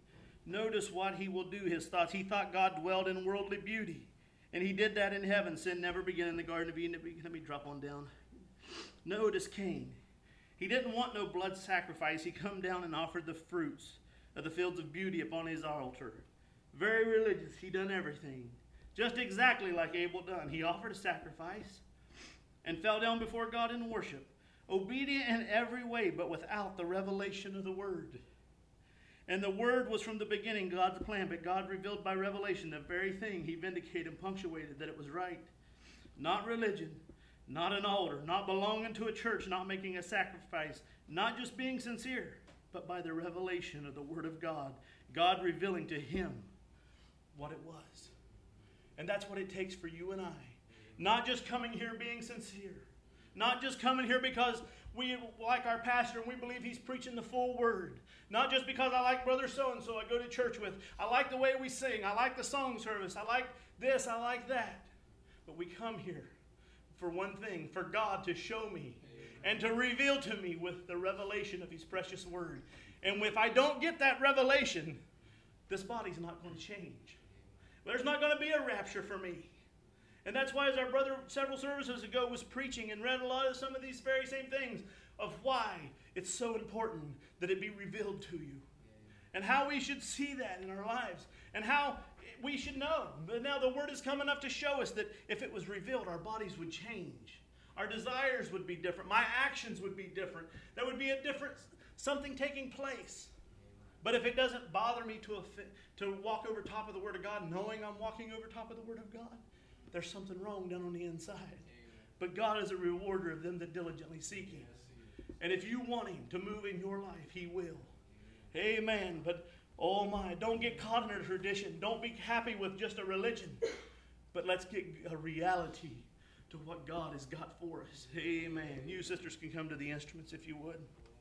Notice what he will do, his thoughts. He thought God dwelled in worldly beauty. And he did that in heaven. Sin never began in the Garden of Eden. Let me drop on down. Notice Cain. He didn't want no blood sacrifice. He come down and offered the fruits of the fields of beauty upon his altar. Very religious. He done everything. Just exactly like Abel done. He offered a sacrifice and fell down before God in worship. Obedient in every way, but without the revelation of the Word. And the Word was from the beginning God's plan, but God revealed by revelation the very thing he vindicated and punctuated that it was right. Not religion, not an altar, not belonging to a church, not making a sacrifice, not just being sincere, but by the revelation of the Word of God, God revealing to him what it was. And that's what it takes for you and I. Not just coming here being sincere. Not just coming here because we like our pastor and we believe he's preaching the full word. Not just because I like brother so-and-so I go to church with. I like the way we sing. I like the song service. I like this. I like that. But we come here for one thing, for God to show me and to reveal to me with the revelation of his precious word. And if I don't get that revelation, this body's not going to change. There's not going to be a rapture for me. And that's why, as our brother several services ago was preaching and read a lot of some of these very same things of why it's so important that it be revealed to you. And how we should see that in our lives. And how we should know. But now the Word has come enough to show us that if it was revealed, our bodies would change. Our desires would be different. My actions would be different. There would be a different, something taking place. But if it doesn't bother me to, to walk over top of the Word of God, knowing I'm walking over top of the Word of God, there's something wrong down on the inside. But God is a rewarder of them that diligently seek Him. And if you want Him to move in your life, He will. Amen. But, oh my, don't get caught in a tradition. Don't be happy with just a religion. But let's get a reality to what God has got for us. Amen. You sisters can come to the instruments if you would.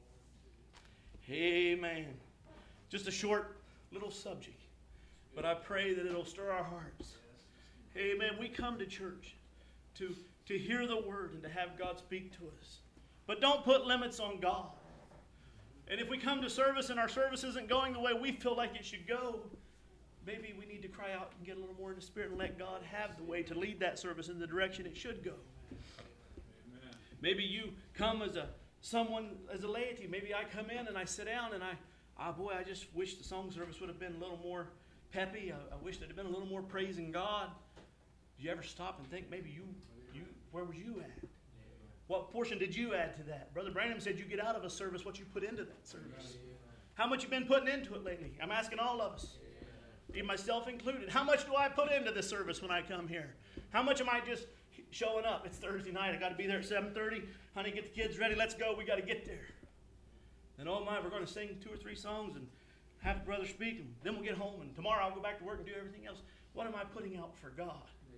Amen. Just a short little subject. But I pray that it'll stir our hearts. Amen. We come to church to, to hear the Word and to have God speak to us. But don't put limits on God. And if we come to service and our service isn't going the way we feel like it should go, maybe we need to cry out and get a little more in the Spirit and let God have the way to lead that service in the direction it should go. Amen. Maybe you come as a someone, as a laity. Maybe I come in and I sit down and I, ah, boy, I just wish the song service would have been a little more peppy. I, I wish there had been a little more praising God. Do you ever stop and think, maybe you, you, where was you at? What portion did you add to that? Brother Branham said you get out of a service what you put into that service. How much you been putting into it lately? I'm asking all of us, even myself included. How much do I put into this service when I come here? How much am I just showing up? It's Thursday night. I got to be there at seven thirty. Honey, get the kids ready. Let's go. We got to get there. And oh my, we're going to sing two or three songs and have the brother speak. And then we'll get home. And tomorrow I'll go back to work and do everything else. What am I putting out for God?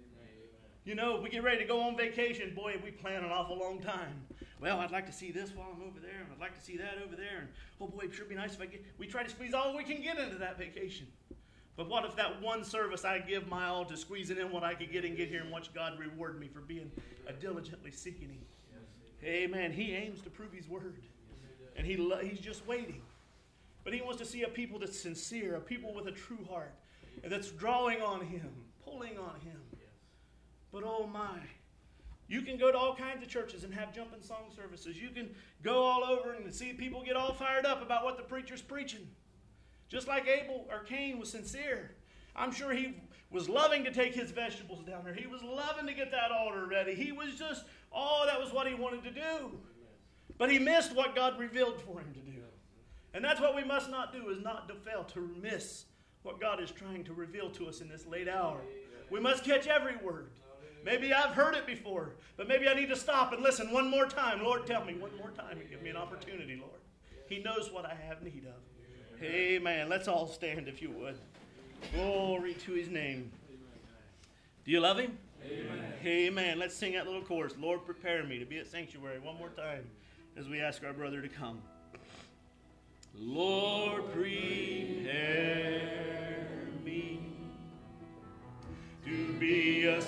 You know, if we get ready to go on vacation, boy, we plan an awful long time. Well, I'd like to see this while I'm over there, and I'd like to see that over there, and oh boy, it'd sure be nice if I get. We try to squeeze all we can get into that vacation. But what if that one service I give my all to squeezing in what I could get and get here and watch God reward me for being a diligently seeking Him? Amen. He aims to prove His word, and he lo- He's just waiting. But He wants to see a people that's sincere, a people with a true heart, and that's drawing on Him, pulling on Him. But oh my, you can go to all kinds of churches and have jumping song services. You can go all over and see people get all fired up about what the preacher's preaching. Just like Abel or Cain was sincere. I'm sure he was loving to take his vegetables down there. He was loving to get that altar ready. He was just, oh, that was what he wanted to do. But he missed what God revealed for him to do. And that's what we must not do, is not to fail to miss what God is trying to reveal to us in this late hour. We must catch every word. Maybe I've heard it before, but maybe I need to stop and listen one more time. Lord, tell me one more time and give me an opportunity, Lord. He knows what I have need of. Amen. Let's all stand if you would. Glory to His name. Do you love Him? Amen. Amen. Let's sing that little chorus. Lord, prepare me to be at sanctuary one more time as we ask our brother to come. Lord, prepare me to be a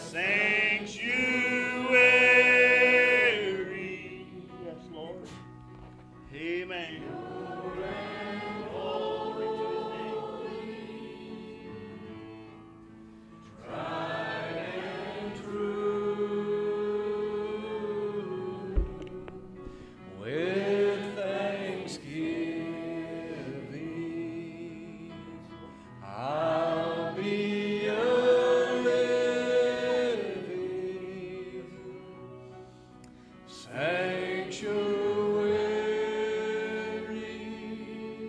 sanctuary. Yes, Lord. Amen. Glory to His name. with thanksgiving, I'll be a living sanctuary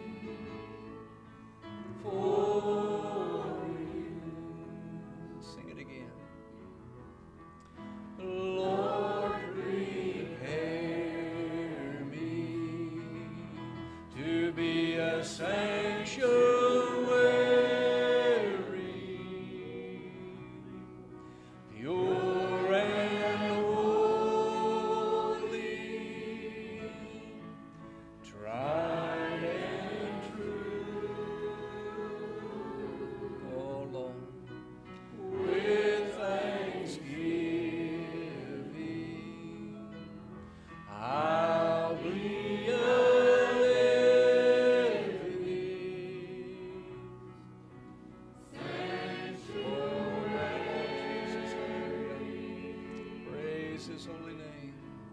for you. Sing it again. Lord, prepare me to be a sanctuary, pure and holy, tried and true. Oh Lord, with thanksgiving, I'll be a living sanctuary. Praise His holy name.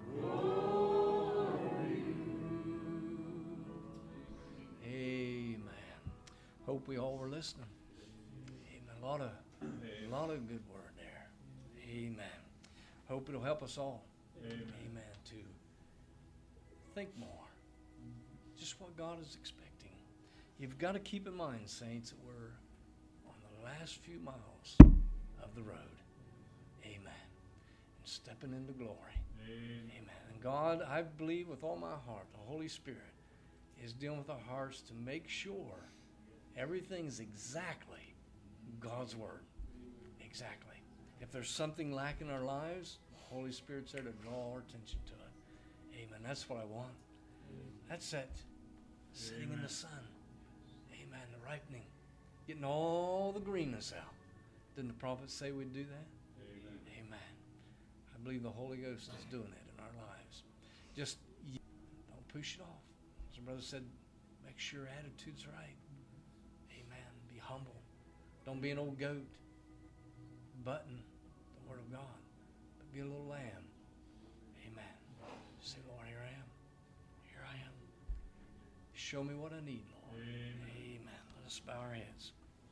Amen. Hope we all were listening. Amen. A lot of, a lot of good word there. Amen. Hope it'll help us all. Amen. Amen. To think more. Just what God is expecting. You've got to keep in mind, saints, that we're on the last few miles of the road. Amen. And stepping into glory. Amen. Amen. And God, I believe with all my heart, the Holy Spirit is dealing with our hearts to make sure everything's exactly God's Word. Exactly. If there's something lacking in our lives, the Holy Spirit's there to draw our attention to it. Amen. That's what I want. That's that sitting in the sun. Amen. The ripening. Getting all the greenness out. Didn't the prophet say we'd do that? Amen. Amen. I believe the Holy Ghost is doing that in our lives. Just don't push it off. As the brother said, make sure your attitude's right. Amen. Be humble. Don't be an old goat button the Word of God, but be a little lamb. Amen. Say, Lord, here I am. Here I am. Show me what I need, Lord. Amen. Amen. Let us bow our heads.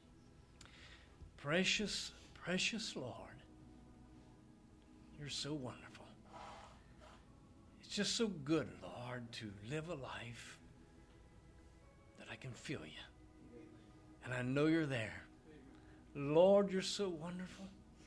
Precious, precious Lord, you're so wonderful. It's just so good, Lord, to live a life that I can feel you. And I know you're there. Lord, you're so wonderful.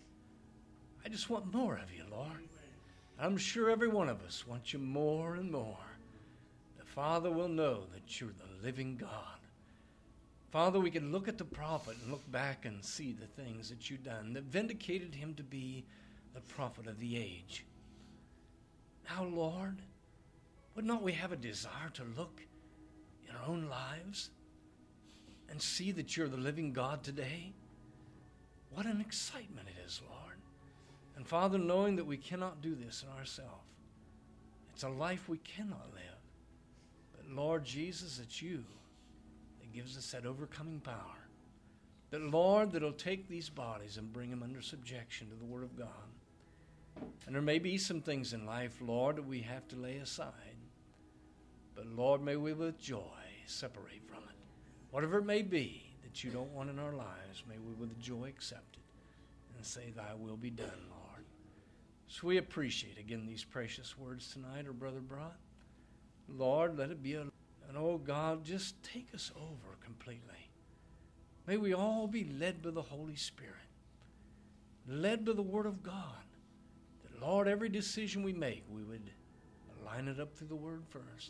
I just want more of you, Lord. I'm sure every one of us wants you more and more. The Father will know that you're the living God. Father, we can look at the prophet and look back and see the things that you've done that vindicated him to be the prophet of the age. Now, Lord, would not we have a desire to look in our own lives and see that you're the living God today? What an excitement it is, Lord. And Father, knowing that we cannot do this in ourselves, it's a life we cannot live. But Lord Jesus, it's you that gives us that overcoming power. That, Lord, that'll take these bodies and bring them under subjection to the Word of God. And there may be some things in life, Lord, that we have to lay aside. But, Lord, may we with joy separate from it. Whatever it may be that you don't want in our lives, may we with joy accept it and say, thy will be done, Lord. So we appreciate, again, these precious words tonight our brother brought. Lord, let it be a, and oh God, just take us over completely. May we all be led by the Holy Spirit, led by the Word of God. That, Lord, every decision we make, we would line it up through the Word first.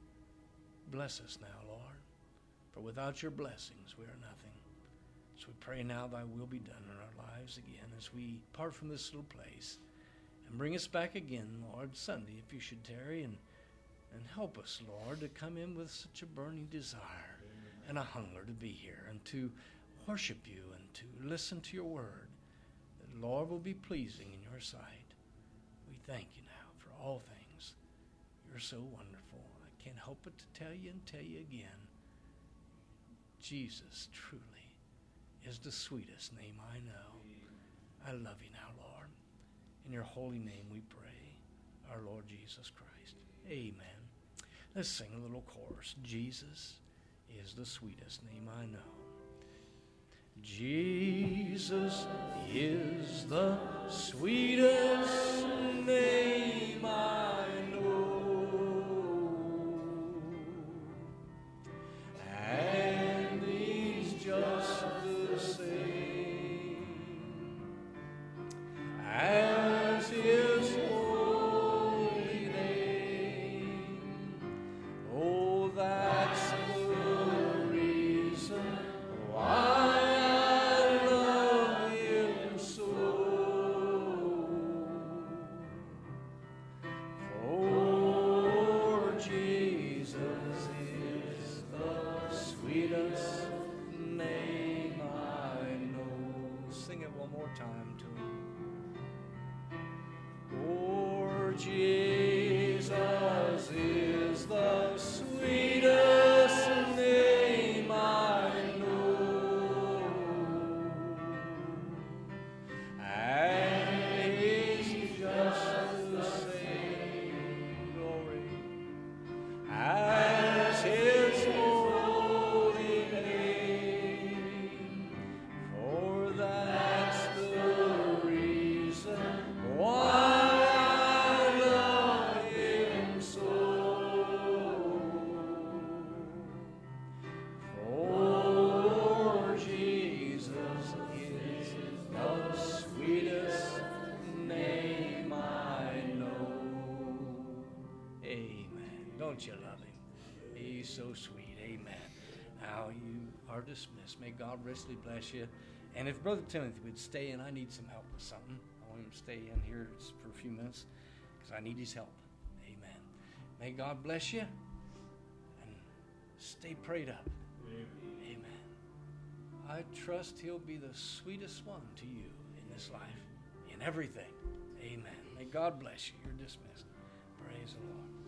Bless us now, Lord, for without your blessings we are nothing. So we pray now thy will be done in our lives again as we part from this little place. And bring us back again, Lord, Sunday, if you should tarry, and, and help us, Lord, to come in with such a burning desire and a hunger to be here and to worship you and to listen to your word, that, Lord, will be pleasing in your sight. We thank you now for all things. You're so wonderful. I can't help but to tell you and tell you again, Jesus truly is the sweetest name I know. I love you now, Lord. In your holy name we pray, our Lord Jesus Christ. Amen. Let's sing a little chorus. Jesus is the sweetest name I know. Jesus is the sweetest name I know, and He's just the same as His holy name. Oh, that's the reason why I love Him so. For Jesus is the sweetest name I know. Sing it one more time to Him. For Jesus is the sweetest name I know, and He's just the same, glory, as His holy name. For that's the reason why I love Him so. For Jesus is the sweetest name I know. Amen. Don't you love Him? He's so sweet. Amen. Now you are dismissed. May God richly bless you. And if Brother Timothy would stay in, I need some help with something. I want him to stay in here just for a few minutes because I need his help. Amen. May God bless you and stay prayed up. Amen. Amen. I trust He'll be the sweetest one to you in this life, in everything. Amen. May God bless you. You're dismissed. Praise the Lord.